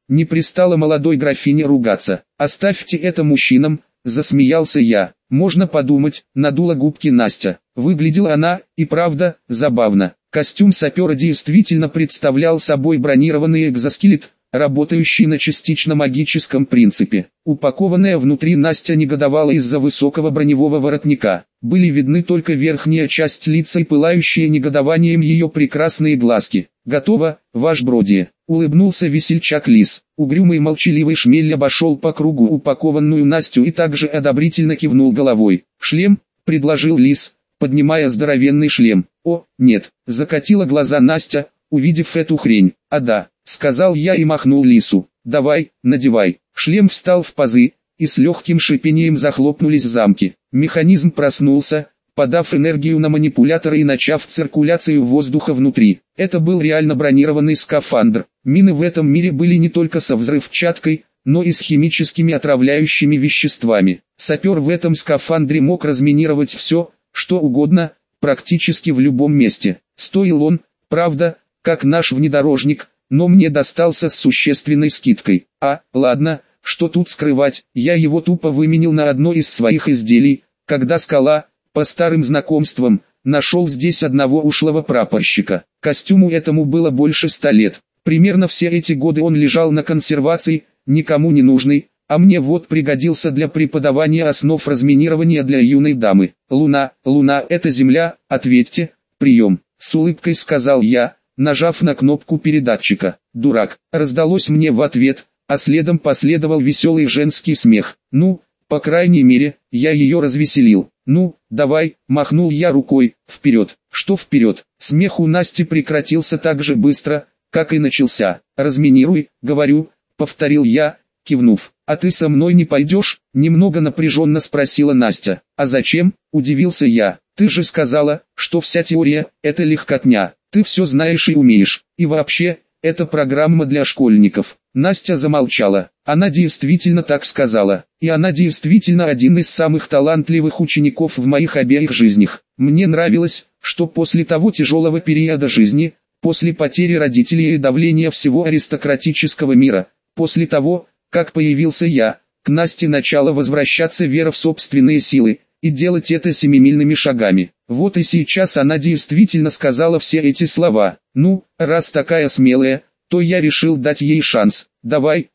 Не пристало молодой графине ругаться. Оставьте это мужчинам, засмеялся я. Можно подумать, надула губки Настя. Выглядела она, и правда, забавно. Костюм сапера действительно представлял собой бронированный экзоскелет, работающий на частично магическом принципе. Упакованная внутри Настя негодовала из-за высокого броневого воротника. Были видны только верхняя часть лица и пылающие негодованием ее прекрасные глазки. «Готово, ваш бродие», — улыбнулся весельчак Лис. Угрюмый молчаливый Шмель обошел по кругу упакованную Настю и также одобрительно кивнул головой. «Шлем?» — предложил Лис, поднимая здоровенный шлем. «О, нет», — закатила глаза Настя, увидев эту хрень. «А да», — сказал я и махнул Лису. «Давай, надевай». Шлем встал в пазы, и с легким шипением захлопнулись замки. Механизм проснулся, подав энергию на манипуляторы и начав циркуляцию воздуха внутри. Это был реально бронированный скафандр. Мины в этом мире были не только со взрывчаткой, но и с химическими отравляющими веществами. Сапер в этом скафандре мог разминировать все, что угодно, практически в любом месте. Стоил он, правда, как наш внедорожник, но мне достался с существенной скидкой. Ладно, что тут скрывать, я его тупо выменил на одно из своих изделий, когда Скала, по старым знакомствам, нашел здесь одного ушлого прапорщика. Костюму этому было больше 100 лет. Примерно все эти годы он лежал на консервации, никому не нужный, а мне вот пригодился для преподавания основ разминирования для юной дамы. «Луна, это Земля, ответьте, прием», — с улыбкой сказал я, нажав на кнопку передатчика. «Дурак», раздалось мне в ответ, а следом последовал веселый женский смех. «Ну, по крайней мере, я ее развеселил. Ну, давай», махнул я рукой, «вперед». «Что вперед?» Смех у Насти прекратился так же быстро, как и начался. «Разминируй, говорю», повторил я, кивнув. «А ты со мной не пойдешь?» Немного напряженно спросила Настя. «А зачем?» Удивился я. «Ты же сказала, что вся теория – это легкотня. Ты все знаешь и умеешь. И вообще, это программа для школьников». Настя замолчала. Она действительно так сказала. И она действительно один из самых талантливых учеников в моих обеих жизнях. Мне нравилось, что после того тяжелого периода жизни, после потери родителей и давления всего аристократического мира, после того, как появился я, к Насте начала возвращаться вера в собственные силы, и делать это семимильными шагами. Вот и сейчас она действительно сказала все эти слова. «Ну, раз такая смелая, то я решил дать ей шанс. Давай,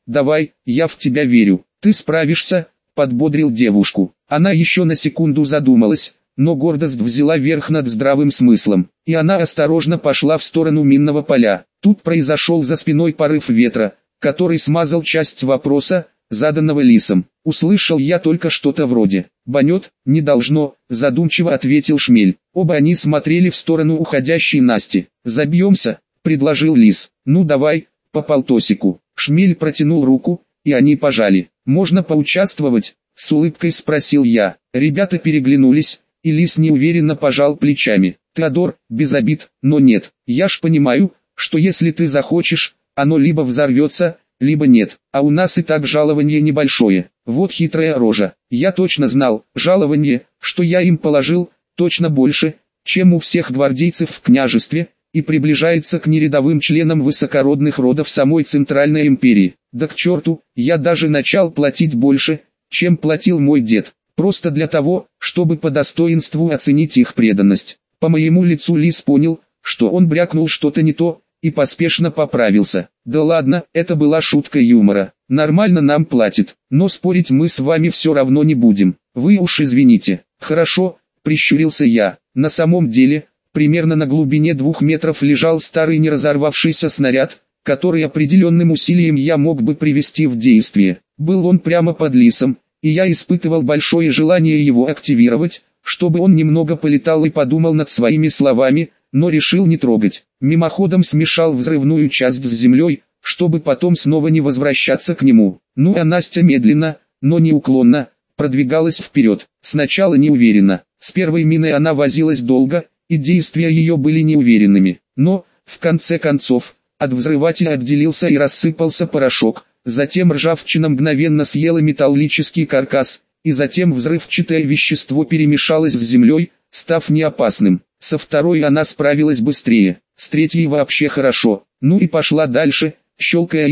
я в тебя верю. Ты справишься», подбодрил девушку. Она еще на секунду задумалась, но гордость взяла верх над здравым смыслом, и она осторожно пошла в сторону минного поля. Тут произошел за спиной порыв ветра, который смазал часть вопроса, заданного Лисом. Услышал я только что-то вроде «банет, не должно», задумчиво ответил Шмель. Оба они смотрели в сторону уходящей Насти. «Забьемся», предложил Лис. «Ну давай, по полтосику». Шмель протянул руку, и они пожали. «Можно поучаствовать?» с улыбкой спросил я. Ребята переглянулись, и Лис неуверенно пожал плечами. «Теодор, без обид, но нет. Я ж понимаю, что если ты захочешь, оно либо взорвется, либо нет, а у нас и так жалование небольшое». Вот хитрая рожа. Я точно знал, жалование, что я им положил, точно больше, чем у всех гвардейцев в княжестве, и приближается к нерядовым членам высокородных родов самой Центральной империи. Да к черту, я даже начал платить больше, чем платил мой дед, просто для того, чтобы по достоинству оценить их преданность. По моему лицу Лис понял, что он брякнул что-то не то, и поспешно поправился. «Да ладно, это была шутка юмора. Нормально нам платит, но спорить мы с вами все равно не будем. Вы уж извините». «Хорошо», прищурился я. На самом деле, примерно на глубине 2 метров лежал старый не разорвавшийся снаряд, который определенным усилием я мог бы привести в действие. Был он прямо под Лисом, и я испытывал большое желание его активировать, чтобы он немного полетал и подумал над своими словами, но решил не трогать. Мимоходом смешал взрывную часть с землей, чтобы потом снова не возвращаться к нему. Ну а Настя медленно, но неуклонно, продвигалась вперед. Сначала неуверенно. С первой миной она возилась долго, и действия ее были неуверенными. Но, в конце концов, от взрывателя отделился и рассыпался порошок. Затем ржавчина мгновенно съела металлический каркас, и затем взрывчатое вещество перемешалось с землей, став неопасным. Со второй она справилась быстрее, с третьей вообще хорошо. Ну и пошла дальше, щелкая их,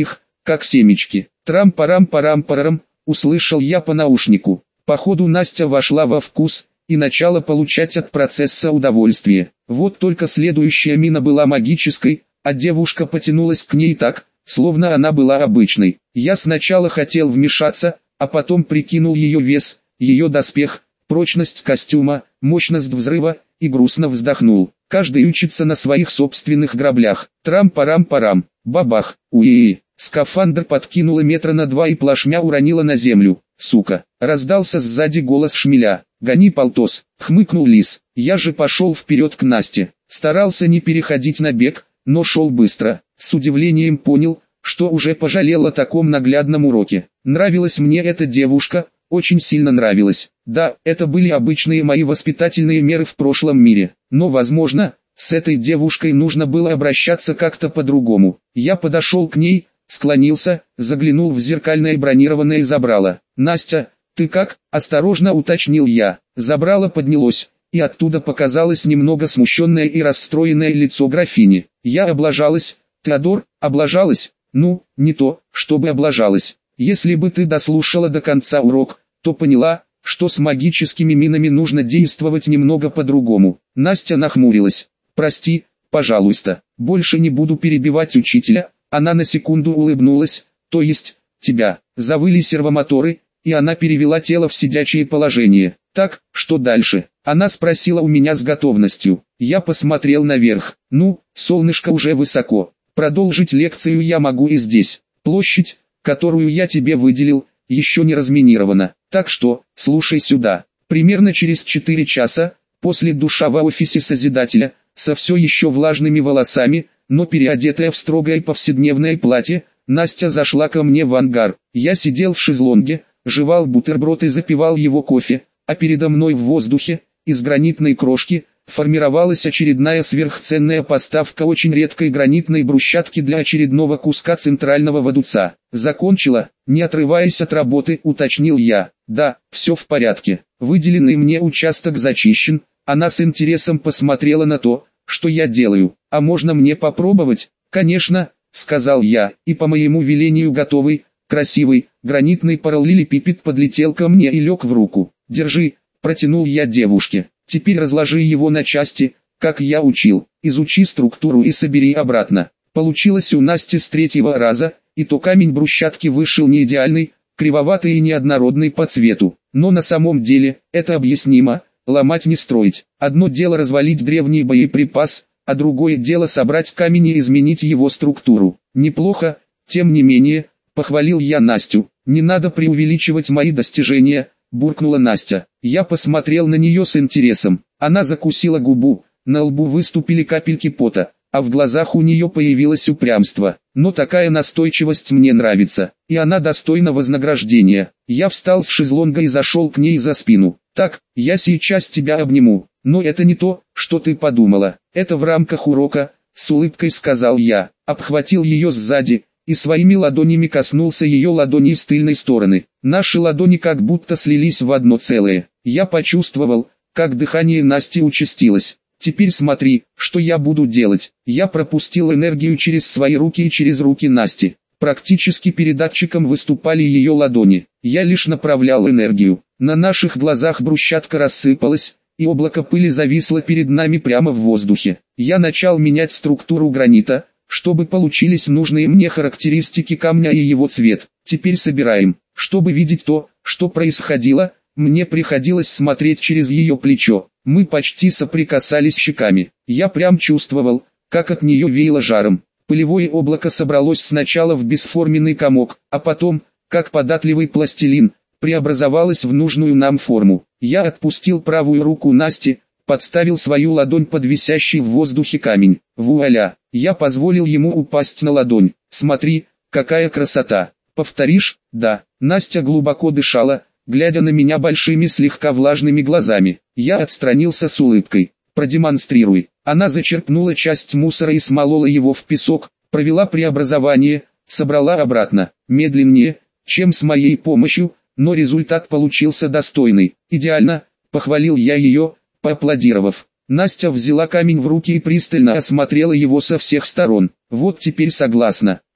как семечки. Трам-парам-парам-парам, услышал я по наушнику. Походу Настя вошла во вкус и начала получать от процесса удовольствие. Вот только следующая мина была магической, а девушка потянулась к ней так, словно она была обычной. Я сначала хотел вмешаться, а потом прикинул ее вес, ее доспех, прочность костюма, мощность взрыва, и грустно вздохнул. Каждый учится на своих собственных граблях. Трам-парам-парам, бабах, уи. Скафандр подкинула метра на 2 и плашмя уронила на землю. Сука, раздался сзади голос шмеля. Гони, полтос, хмыкнул лис. Я же пошел вперед к Насте. Старался не переходить на бег, но шел быстро. С удивлением понял, что уже пожалел о таком наглядном уроке. Нравилась мне эта девушка, очень сильно нравилась. Да, это были обычные мои воспитательные меры в прошлом мире, но возможно, с этой девушкой нужно было обращаться как-то по-другому. Я подошел к ней, склонился, заглянул в зеркальное бронированное забрало. «Настя, ты как?» – осторожно уточнил я. Забрало поднялось, и оттуда показалось немного смущенное и расстроенное лицо графини. Я облажалась. «Теодор, облажалась?» «Ну, не то, чтобы облажалась. Если бы ты дослушала до конца урок, то поняла, что с магическими минами нужно действовать немного по-другому». Настя нахмурилась. «Прости, пожалуйста, больше не буду перебивать учителя». Она на секунду улыбнулась. «То есть, тебя?» Завыли сервомоторы, и она перевела тело в сидячее положение. «Так, что дальше?» Она спросила у меня с готовностью. Я посмотрел наверх. «Ну, солнышко уже высоко. Продолжить лекцию я могу и здесь. Площадь, которую я тебе выделил, еще не разминирована. Так что, слушай сюда. Примерно через 4 часа, после душа в офисе Созидателя, со все еще влажными волосами, но переодетая в строгое повседневное платье, Настя зашла ко мне в ангар. Я сидел в шезлонге, жевал бутерброд и запивал его кофе, а передо мной в воздухе, из гранитной крошки, формировалась очередная сверхценная поставка очень редкой гранитной брусчатки для очередного куска центрального водуца. «Закончила?» — не отрываясь от работы, уточнил я. «Да, все в порядке. Выделенный мне участок зачищен». Она с интересом посмотрела на то, что я делаю. «А можно мне попробовать?» «Конечно», — сказал я, и по моему велению готовый, красивый, гранитный параллелепипед подлетел ко мне и лег в руку. «Держи», — протянул я девушке. «Теперь разложи его на части, как я учил. Изучи структуру и собери обратно». Получилось у Насти с 3-го раза, и то камень брусчатки вышел не идеальный, кривоватый и неоднородный по цвету. Но на самом деле, это объяснимо, ломать не строить. Одно дело развалить древний боеприпас, а другое дело собрать камень и изменить его структуру. Неплохо, тем не менее, похвалил я Настю. «Не надо преувеличивать мои достижения», — буркнула Настя. Я посмотрел на нее с интересом. Она закусила губу, на лбу выступили капельки пота, а в глазах у нее появилось упрямство. Но такая настойчивость мне нравится, и она достойна вознаграждения. Я встал с шезлонга и зашел к ней за спину. «Так, я сейчас тебя обниму, но это не то, что ты подумала. Это в рамках урока», — с улыбкой сказал я. Обхватил ее сзади и своими ладонями коснулся ее ладоней с тыльной стороны. Наши ладони как будто слились в одно целое. Я почувствовал, как дыхание Насти участилось. «Теперь смотри, что я буду делать». Я пропустил энергию через свои руки и через руки Насти. Практически передатчиком выступали ее ладони. Я лишь направлял энергию. На наших глазах брусчатка рассыпалась, и облако пыли зависло перед нами прямо в воздухе. Я начал менять структуру гранита, чтобы получились нужные мне характеристики камня и его цвет. Теперь собираем. Чтобы видеть то, что происходило, мне приходилось смотреть через ее плечо. Мы почти соприкасались щеками. Я прям чувствовал, как от нее веяло жаром. Пылевое облако собралось сначала в бесформенный комок, а потом, как податливый пластилин, преобразовалось в нужную нам форму. Я отпустил правую руку Насти, подставил свою ладонь под висящий в воздухе камень. Вуаля! Я позволил ему упасть на ладонь. «Смотри, какая красота!» «Повторишь?» «Да». Настя глубоко дышала, глядя на меня большими слегка влажными глазами. Я отстранился с улыбкой. «Продемонстрируй». Она зачерпнула часть мусора и смолола его в песок, провела преобразование, собрала обратно. Медленнее, чем с моей помощью, но результат получился достойный. «Идеально», — похвалил я ее, поаплодировав. Настя взяла камень в руки и пристально осмотрела его со всех сторон. «Вот теперь согласна.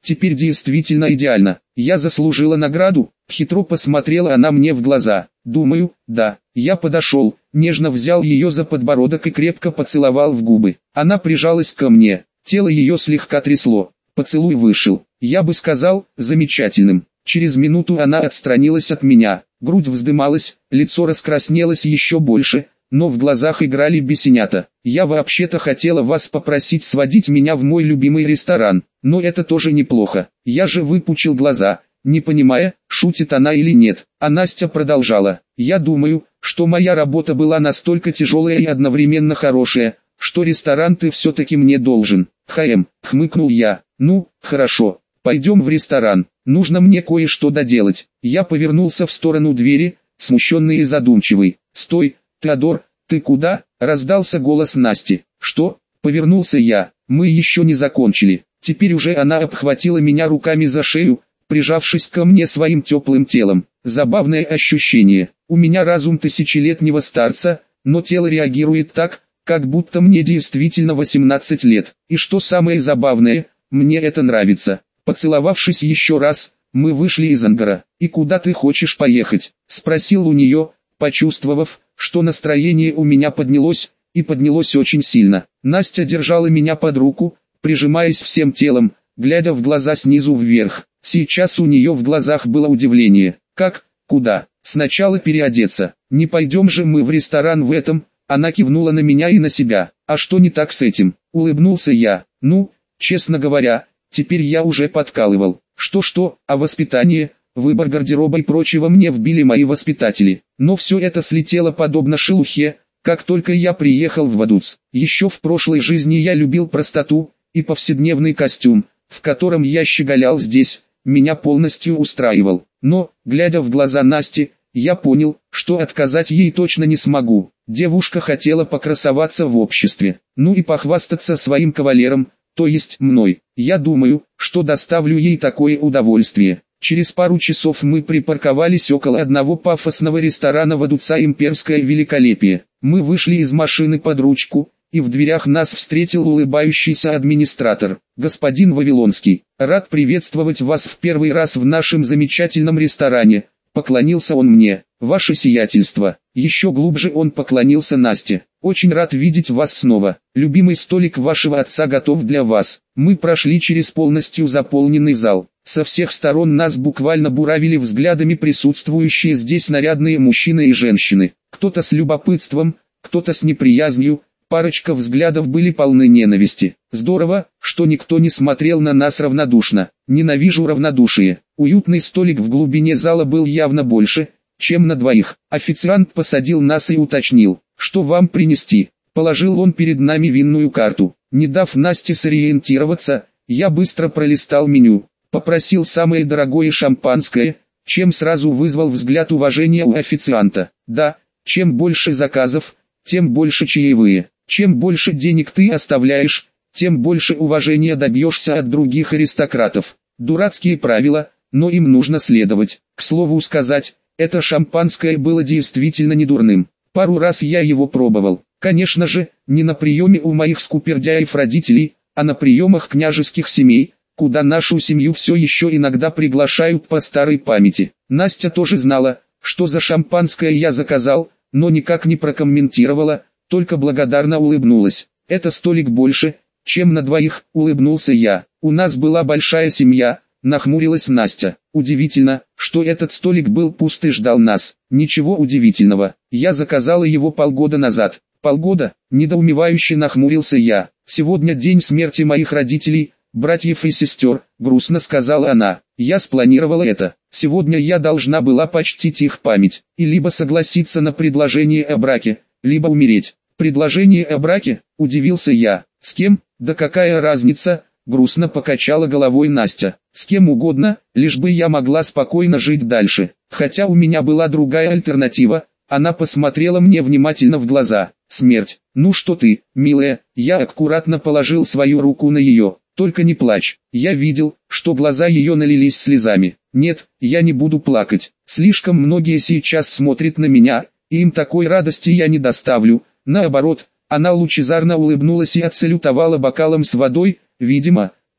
Теперь действительно идеально. Я заслужила награду? Хитро посмотрела она мне в глаза. Думаю, да. Я подошел, нежно взял ее за подбородок и крепко поцеловал в губы. Она прижалась ко мне. Тело ее слегка трясло. Поцелуй вышел, я бы сказал, замечательным. Через минуту она отстранилась от меня. Грудь вздымалась, лицо раскраснелось еще больше, но в глазах играли бесенята. Я вообще-то хотела вас попросить сводить меня в мой любимый ресторан, но это тоже неплохо. Я же выпучил глаза, не понимая, шутит она или нет. А Настя продолжала. Я думаю, что моя работа была настолько тяжелая и одновременно хорошая, что ресторан ты все-таки мне должен. Хмыкнул я. Ну, хорошо, пойдем в ресторан. Нужно мне кое-что доделать. Я повернулся в сторону двери, смущенный и задумчивый. Стой, Теодор, ты куда? Раздался голос Насти. Что? Повернулся я. Мы еще не закончили. Теперь уже она обхватила меня руками за шею, прижавшись ко мне своим теплым телом. Забавное ощущение. У меня разум тысячелетнего старца, но тело реагирует так, как будто мне действительно 18 лет. И что самое забавное, мне это нравится. Поцеловавшись еще раз, мы вышли из ангара. «И куда ты хочешь поехать?» – спросил у нее, почувствовав, что настроение у меня поднялось, и поднялось очень сильно. Настя держала меня под руку, прижимаясь всем телом, глядя в глаза снизу вверх. Сейчас у нее в глазах было удивление. «Как? Куда? Сначала переодеться. Не пойдем же мы в ресторан в этом?» Она кивнула на меня и на себя. «А что не так с этим?» – улыбнулся я. «Ну, честно говоря, теперь я уже подкалывал. Что-что, а воспитание, выбор гардероба и прочего мне вбили мои воспитатели. Но все это слетело подобно шелухе, как только я приехал в Вадуц. Еще в прошлой жизни я любил простоту, и повседневный костюм, в котором я щеголял здесь, меня полностью устраивал. Но, глядя в глаза Насти, я понял, что отказать ей точно не смогу. Девушка хотела покрасоваться в обществе, ну и похвастаться своим кавалером, то есть мной. Я думаю, что доставлю ей такое удовольствие. Через пару часов мы припарковались около одного пафосного ресторана Вадуца «Имперское великолепие». Мы вышли из машины под ручку, и в дверях нас встретил улыбающийся администратор. «Господин Вавилонский, рад приветствовать вас в первый раз в нашем замечательном ресторане», — поклонился он мне. «Ваше сиятельство». Еще глубже он поклонился Насте. «Очень рад видеть вас снова. Любимый столик вашего отца готов для вас». Мы прошли через полностью заполненный зал. Со всех сторон нас буквально буравили взглядами присутствующие здесь нарядные мужчины и женщины. Кто-то с любопытством, кто-то с неприязнью, парочка взглядов были полны ненависти. Здорово, что никто не смотрел на нас равнодушно. Ненавижу равнодушие. Уютный столик в глубине зала был явно больше, чем на двоих. Официант посадил нас и уточнил, что вам принести. Положил он перед нами винную карту. Не дав Насте сориентироваться, я быстро пролистал меню. Попросил самое дорогое шампанское, чем сразу вызвал взгляд уважения у официанта. Да, чем больше заказов, тем больше чаевые. Чем больше денег ты оставляешь, тем больше уважения добьешься от других аристократов. Дурацкие правила, но им нужно следовать. К слову сказать, это шампанское было действительно недурным. Пару раз я его пробовал. Конечно же, не на приеме у моих скупердяев родителей, а на приемах княжеских семей, куда нашу семью все еще иногда приглашают по старой памяти. Настя тоже знала, что за шампанское я заказал, но никак не прокомментировала, только благодарно улыбнулась. «Это столик больше, чем на двоих», — улыбнулся я. «У нас была большая семья», — нахмурилась Настя. «Удивительно, что этот столик был пуст и ждал нас». «Ничего удивительного, я заказала его полгода назад». «Полгода?» — недоумевающе нахмурился я. «Сегодня день смерти моих родителей, братьев и сестер», — грустно сказала она. «Я спланировала это. Сегодня я должна была почтить их память, и либо согласиться на предложение о браке, либо умереть». «Предложение о браке?» — удивился я. «С кем? Да какая разница?» — грустно покачала головой Настя. «С кем угодно, лишь бы я могла спокойно жить дальше. Хотя у меня была другая альтернатива». Она посмотрела мне внимательно в глаза. «Смерть. Ну что ты, милая?» Я аккуратно положил свою руку на ее. «Только не плачь». Я видел, что глаза ее налились слезами. «Нет, я не буду плакать. Слишком многие сейчас смотрят на меня, и им такой радости я не доставлю». Наоборот, она лучезарно улыбнулась и отсалютовала бокалом с водой, видимо,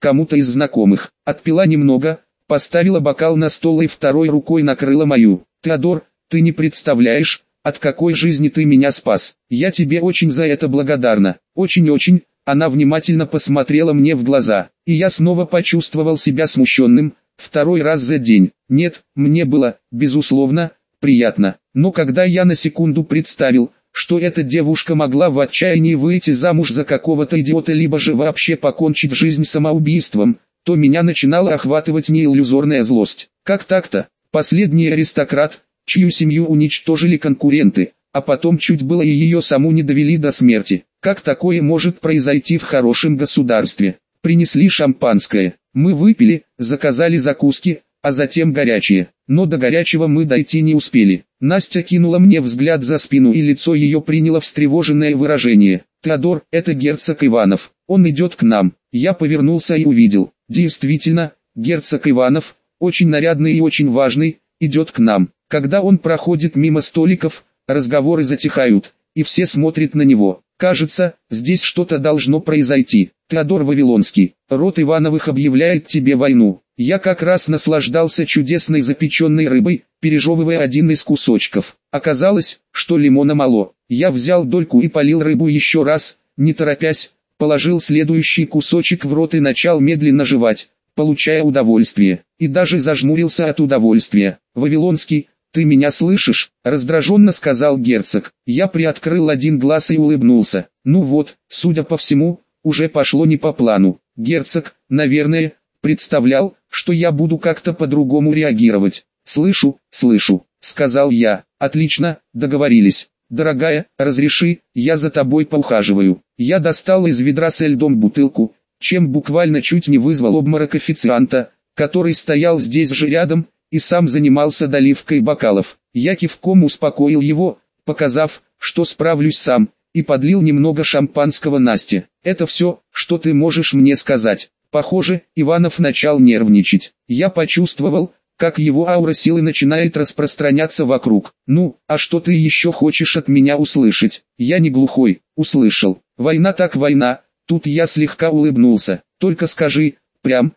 кому-то из знакомых. Отпила немного, поставила бокал на стол и второй рукой накрыла мою. «Теодор, ты не представляешь, от какой жизни ты меня спас. Я тебе очень за это благодарна. Очень-очень». Она внимательно посмотрела мне в глаза, и я снова почувствовал себя смущенным, второй раз за день. Нет, мне было, безусловно, приятно. Но когда я на секунду представил, что эта девушка могла в отчаянии выйти замуж за какого-то идиота, либо же вообще покончить жизнь самоубийством, то меня начинала охватывать неиллюзорная злость. Как так-то? Последний аристократ, чью семью уничтожили конкуренты, а потом чуть было и ее саму не довели до смерти. Как такое может произойти в хорошем государстве? Принесли шампанское, мы выпили, заказали закуски, а затем горячее. Но до горячего мы дойти не успели. Настя кинула мне взгляд за спину, и лицо ее приняло встревоженное выражение. «Теодор, это герцог Иванов, он идет к нам». Я повернулся и увидел. Действительно, герцог Иванов, очень нарядный и очень важный, идет к нам. Когда он проходит мимо столиков, разговоры затихают, и все смотрят на него. Кажется, здесь что-то должно произойти. «Теодор Вавилонский, род Ивановых объявляет тебе войну». Я как раз наслаждался чудесной запеченной рыбой, пережевывая один из кусочков. Оказалось, что лимона мало. Я взял дольку и полил рыбу еще раз, не торопясь, положил следующий кусочек в рот и начал медленно жевать, получая удовольствие. И даже зажмурился от удовольствия. «Вавилонский, ты меня слышишь?» — раздраженно сказал герцог. Я приоткрыл один глаз и улыбнулся. Ну вот, судя по всему, уже пошло не по плану. Герцог, наверное, представлял, что я буду как-то по-другому реагировать. «Слышу, слышу», — сказал я. «Отлично, договорились. Дорогая, разреши, я за тобой поухаживаю». Я достал из ведра со льдом бутылку, чем буквально чуть не вызвал обморок официанта, который стоял здесь же рядом, и сам занимался доливкой бокалов. Я кивком успокоил его, показав, что справлюсь сам, и подлил немного шампанского Насте. «Это все, что ты можешь мне сказать». Похоже, Иванов начал нервничать. Я почувствовал, как его аура силы начинает распространяться вокруг. «Ну, а что ты еще хочешь от меня услышать?» Я не глухой, услышал. «Война так война». Тут я слегка улыбнулся. «Только скажи, прям,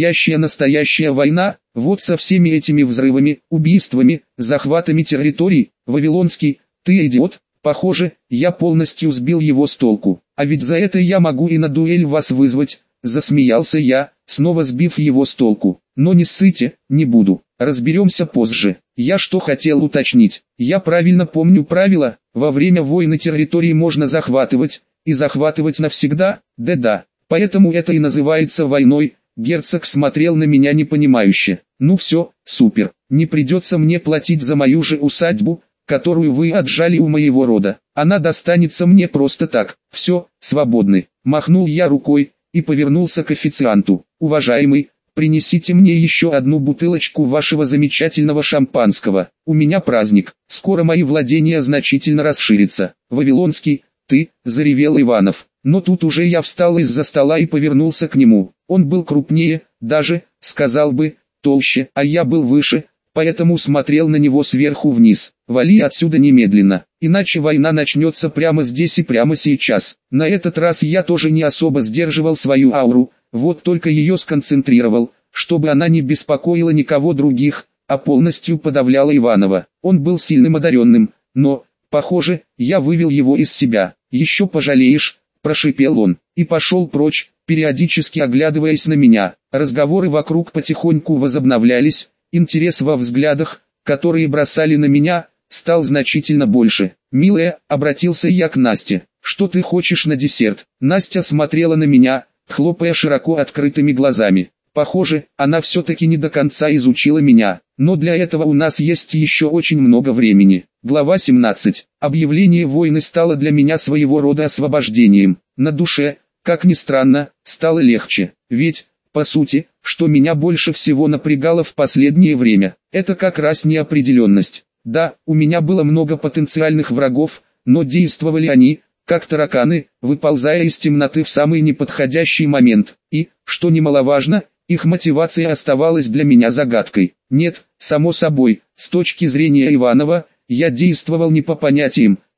настоящая война, вот со всеми этими взрывами, убийствами, захватами территорий?» «Вавилонский, ты идиот?» Похоже, я полностью сбил его с толку. «А ведь за это я могу и на дуэль вас вызвать». Засмеялся я, снова сбив его с толку. «Но не ссыте, не буду, разберемся позже». Я что хотел уточнить? Я правильно помню правила, во время войны территории можно захватывать, и захватывать навсегда? Да-да, поэтому это и называется войной. Герцог смотрел на меня непонимающе. «Ну все, супер, не придется мне платить за мою же усадьбу, которую вы отжали у моего рода. Она достанется мне просто так. Все, свободны». Махнул я рукой и повернулся к официанту. «Уважаемый, принесите мне еще одну бутылочку вашего замечательного шампанского. У меня праздник, скоро мои владения значительно расширятся». «Вавилонский, ты», — заревел Иванов. Но тут уже я встал из-за стола и повернулся к нему. Он был крупнее, даже, сказал бы, толще, а я был выше, поэтому смотрел на него сверху вниз. «Вали отсюда немедленно, иначе война начнется прямо здесь и прямо сейчас». На этот раз я тоже не особо сдерживал свою ауру, вот только ее сконцентрировал, чтобы она не беспокоила никого других, а полностью подавляла Иванова. Он был сильным одаренным, но, похоже, я вывел его из себя. «Еще пожалеешь», — прошипел он, и пошел прочь, периодически оглядываясь на меня. Разговоры вокруг потихоньку возобновлялись, интерес во взглядах, которые бросали на меня, стал значительно больше. «Милая», — обратился я к Насте, — «что ты хочешь на десерт?» Настя смотрела на меня, хлопая широко открытыми глазами. Похоже, она все-таки не до конца изучила меня, но для этого у нас есть еще очень много времени. Глава 17. Объявление войны стало для меня своего рода освобождением. На душе, как ни странно, стало легче, ведь, по сути, что меня больше всего напрягало в последнее время, это как раз неопределенность. Да, у меня было много потенциальных врагов, но действовали они, как тараканы, выползая из темноты в самый неподходящий момент, и, что немаловажно, их мотивация оставалась для меня загадкой. Нет, само собой, с точки зрения Иванова, я действовал не по понятиям,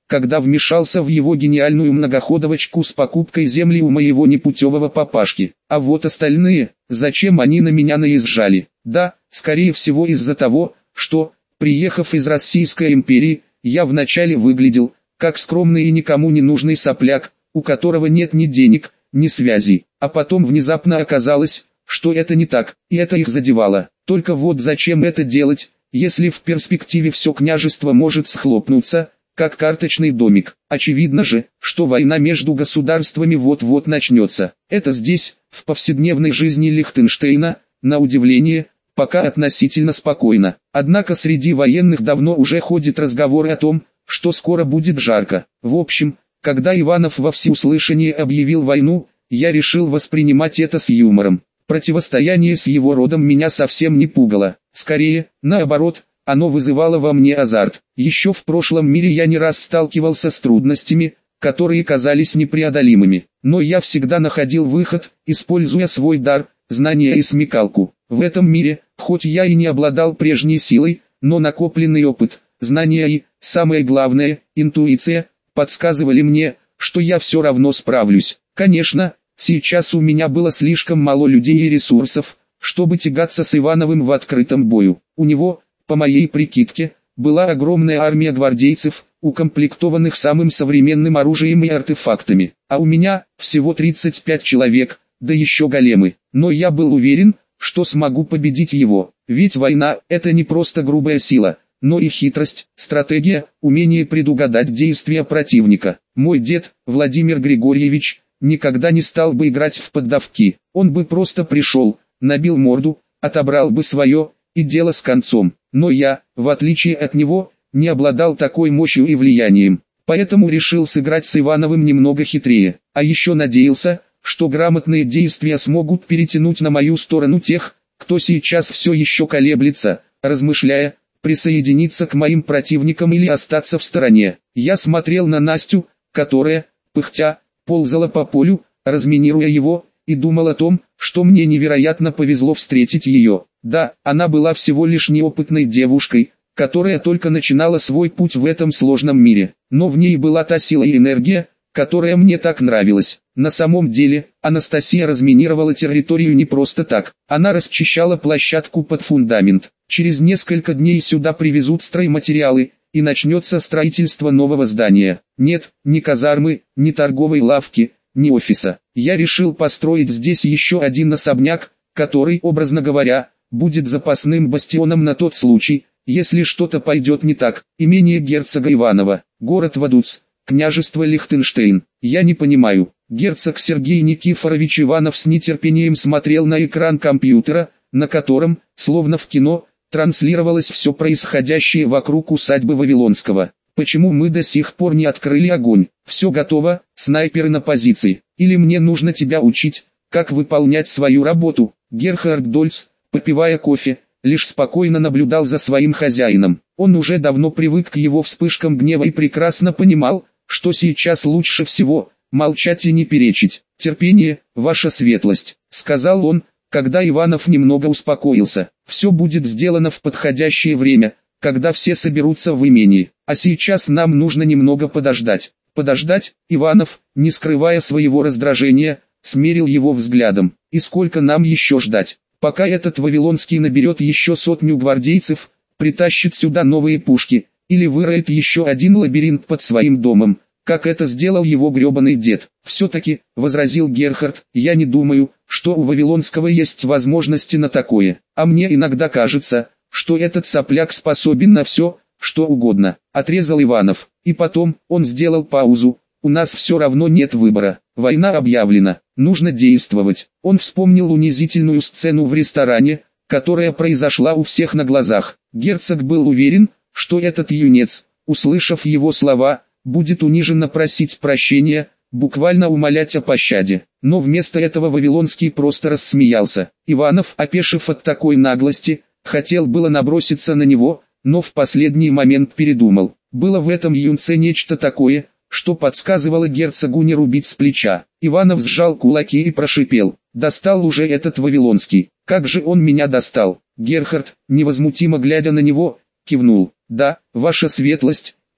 когда вмешался в его гениальную многоходовочку с покупкой земли у моего непутевого папашки. А вот остальные, зачем они на меня наезжали? Да, скорее всего из-за того, что, приехав из Российской империи, я вначале выглядел, как скромный и никому не нужный сопляк, у которого нет ни денег, ни связей. А потом внезапно оказалось, что это не так, и это их задевало. Только вот зачем это делать, если в перспективе все княжество может схлопнуться, как карточный домик? Очевидно же, что война между государствами вот-вот начнется. Это здесь, в повседневной жизни Лихтенштейна, на удивление, пока относительно спокойно. Однако среди военных давно уже ходит разговор о том, что скоро будет жарко. В общем, когда Иванов во всеуслышание объявил войну, я решил воспринимать это с юмором. Противостояние с его родом меня совсем не пугало. Скорее, наоборот, оно вызывало во мне азарт. Еще в прошлом мире я не раз сталкивался с трудностями, которые казались непреодолимыми. Но я всегда находил выход, используя свой дар, знания и смекалку. В этом мире, хоть я и не обладал прежней силой, но накопленный опыт, знания и, самое главное, интуиция, подсказывали мне, что я все равно справлюсь. Конечно, сейчас у меня было слишком мало людей и ресурсов, чтобы тягаться с Ивановым в открытом бою. У него, по моей прикидке, была огромная армия гвардейцев, укомплектованных самым современным оружием и артефактами. А у меня всего 35 человек, да еще големы. Но я был уверен, что смогу победить его. Ведь война – это не просто грубая сила, но и хитрость, стратегия, умение предугадать действия противника. Мой дед, Владимир Григорьевич, никогда не стал бы играть в поддавки. Он бы просто пришел, набил морду, отобрал бы свое, и дело с концом. Но я, в отличие от него, не обладал такой мощью и влиянием. Поэтому решил сыграть с Ивановым немного хитрее. А еще надеялся, что грамотные действия смогут перетянуть на мою сторону тех, кто сейчас все еще колеблется, размышляя, присоединиться к моим противникам или остаться в стороне. Я смотрел на Настю, которая, пыхтя, ползала по полю, разминируя его, и думал о том, что мне невероятно повезло встретить ее. Да, она была всего лишь неопытной девушкой, которая только начинала свой путь в этом сложном мире, но в ней была та сила и энергия, которая мне так нравилась. На самом деле, Анастасия разминировала территорию не просто так, она расчищала площадку под фундамент. Через несколько дней сюда привезут стройматериалы, и начнется строительство нового здания. Нет, ни казармы, ни торговой лавки, ни офиса. Я решил построить здесь еще один особняк, который, образно говоря, будет запасным бастионом на тот случай, если что-то пойдет не так. Имение герцога Иванова, город Вадуц, княжество Лихтенштейн. Я не понимаю. Герцог Сергей Никифорович Иванов с нетерпением смотрел на экран компьютера, на котором, словно в кино, транслировалось все происходящее вокруг усадьбы Вавилонского. Почему мы до сих пор не открыли огонь? Все готово, снайперы на позиции. Или мне нужно тебя учить, как выполнять свою работу? Герхард Дольц, попивая кофе, лишь спокойно наблюдал за своим хозяином. Он уже давно привык к его вспышкам гнева и прекрасно понимал, что сейчас лучше всего молчать и не перечить. «Терпение, ваша светлость», — сказал он, когда Иванов немного успокоился. «Все будет сделано в подходящее время, когда все соберутся в имении. А сейчас нам нужно немного подождать». «Подождать?» Иванов, не скрывая своего раздражения, смерил его взглядом. «И сколько нам еще ждать? Пока этот Вавилонский наберет еще 100 гвардейцев, притащит сюда новые пушки, или выроет еще один лабиринт под своим домом, как это сделал его гребаный дед». «Все-таки», — возразил Герхард, — «я не думаю, что у Вавилонского есть возможности на такое. А мне иногда кажется, что этот сопляк способен на все, что угодно», — отрезал Иванов. И потом, он сделал паузу. «У нас все равно нет выбора. Война объявлена, нужно действовать». Он вспомнил унизительную сцену в ресторане, которая произошла у всех на глазах. Герцог был уверен, что этот юнец, услышав его слова, будет униженно просить прощения, буквально умолять о пощаде. Но вместо этого Вавилонский просто рассмеялся. Иванов, опешив от такой наглости, хотел было наброситься на него, но в последний момент передумал. Было в этом юнце нечто такое, что подсказывало герцогу не рубить с плеча. Иванов сжал кулаки и прошипел: «Достал уже этот Вавилонский. Как же он меня достал!» Герхард, невозмутимо глядя на него, кивнул: «Да, ваша светлость,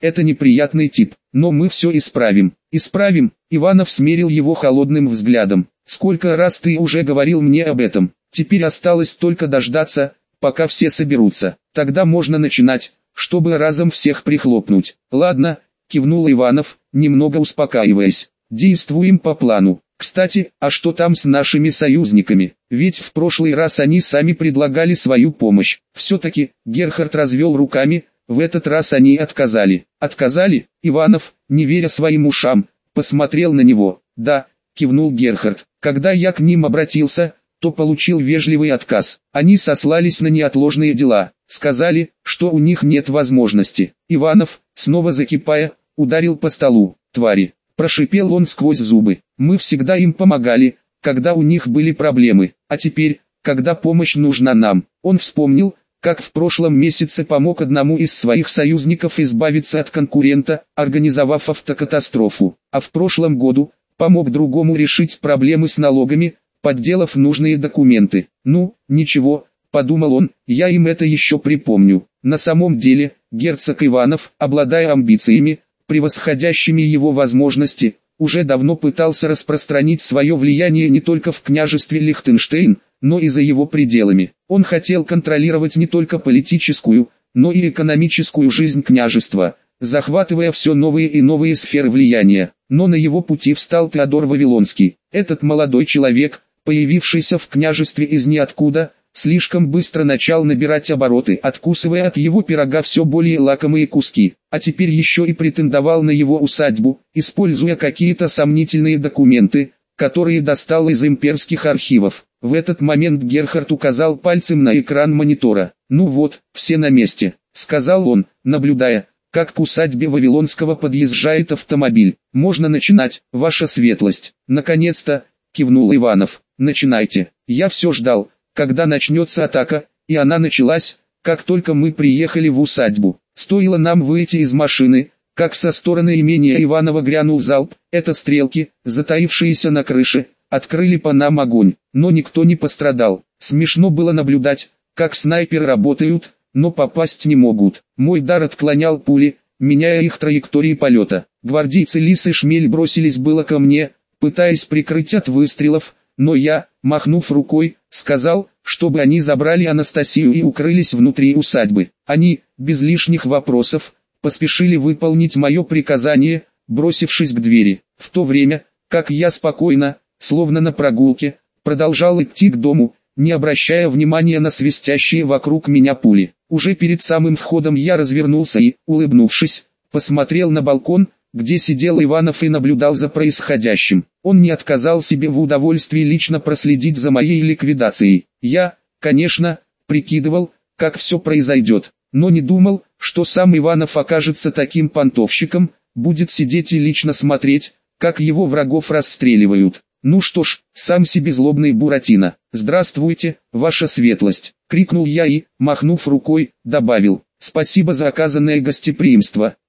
это неприятный тип, но мы все исправим. Исправим? Иванов смерил его холодным взглядом. Сколько раз ты уже говорил мне об этом? Теперь осталось только дождаться, пока все соберутся. Тогда можно начинать, чтобы разом всех прихлопнуть. Ладно, кивнул Иванов, немного успокаиваясь. Действуем по плану. Кстати, а что там с нашими союзниками? Ведь в прошлый раз они сами предлагали свою помощь. Все-таки, Герхард развел руками, в этот раз они отказали. Отказали? Иванов, не веря своим ушам, посмотрел на него. Да, кивнул Герхард. Когда я к ним обратился, то получил вежливый отказ. Они сослались на неотложные дела. Сказали, что у них нет возможности. Иванов, снова закипая, ударил по столу. Твари! Прошипел он сквозь зубы. Мы всегда им помогали, когда у них были проблемы. А теперь, когда помощь нужна нам. Он вспомнил, как в прошлом месяце помог одному из своих союзников избавиться от конкурента, организовав автокатастрофу. А в прошлом году помог другому решить проблемы с налогами, подделав нужные документы. Ну, ничего, подумал он, я им это еще припомню. На самом деле, герцог Иванов, обладая амбициями, превосходящими его возможности, уже давно пытался распространить свое влияние не только в княжестве Лихтенштейн, но и за его пределами. Он хотел контролировать не только политическую, но и экономическую жизнь княжества, захватывая все новые и новые сферы влияния. Но на его пути встал Теодор Вавилонский. Этот молодой человек, появившийся в княжестве из ниоткуда, слишком быстро начал набирать обороты, откусывая от его пирога все более лакомые куски, а теперь еще и претендовал на его усадьбу, используя какие-то сомнительные документы, которые достал из имперских архивов. В этот момент Герхард указал пальцем на экран монитора. «Ну вот, все на месте», — сказал он, наблюдая, как к усадьбе Вавилонского подъезжает автомобиль. «Можно начинать, ваша светлость». «Наконец-то», — кивнул Иванов. «Начинайте. Я все ждал, когда начнется атака, и она началась, как только мы приехали в усадьбу. Стоило нам выйти из машины, как со стороны имения Иванова грянул залп. Это стрелки, затаившиеся на крыше, открыли по нам огонь, но никто не пострадал. Смешно было наблюдать, как снайперы работают, но попасть не могут. Мой дар отклонял пули, меняя их траектории полета. Гвардейцы Лис и Шмель бросились было ко мне, пытаясь прикрыть от выстрелов, но я, махнув рукой, сказал, чтобы они забрали Анастасию и укрылись внутри усадьбы. Они, без лишних вопросов, поспешили выполнить мое приказание, бросившись к двери. В то время, как я спокойно, словно на прогулке, продолжал идти к дому, не обращая внимания на свистящие вокруг меня пули. Уже перед самым входом я развернулся и, улыбнувшись, посмотрел на балкон, где сидел Иванов и наблюдал за происходящим. Он не отказал себе в удовольствии лично проследить за моей ликвидацией. Я, конечно, прикидывал, как все произойдет, но не думал, что сам Иванов окажется таким понтовщиком, будет сидеть и лично смотреть, как его врагов расстреливают. «Ну что ж, сам себе злобный Буратино. Здравствуйте, ваша светлость!» — крикнул я и, махнув рукой, добавил: «Спасибо за оказанное гостеприимство».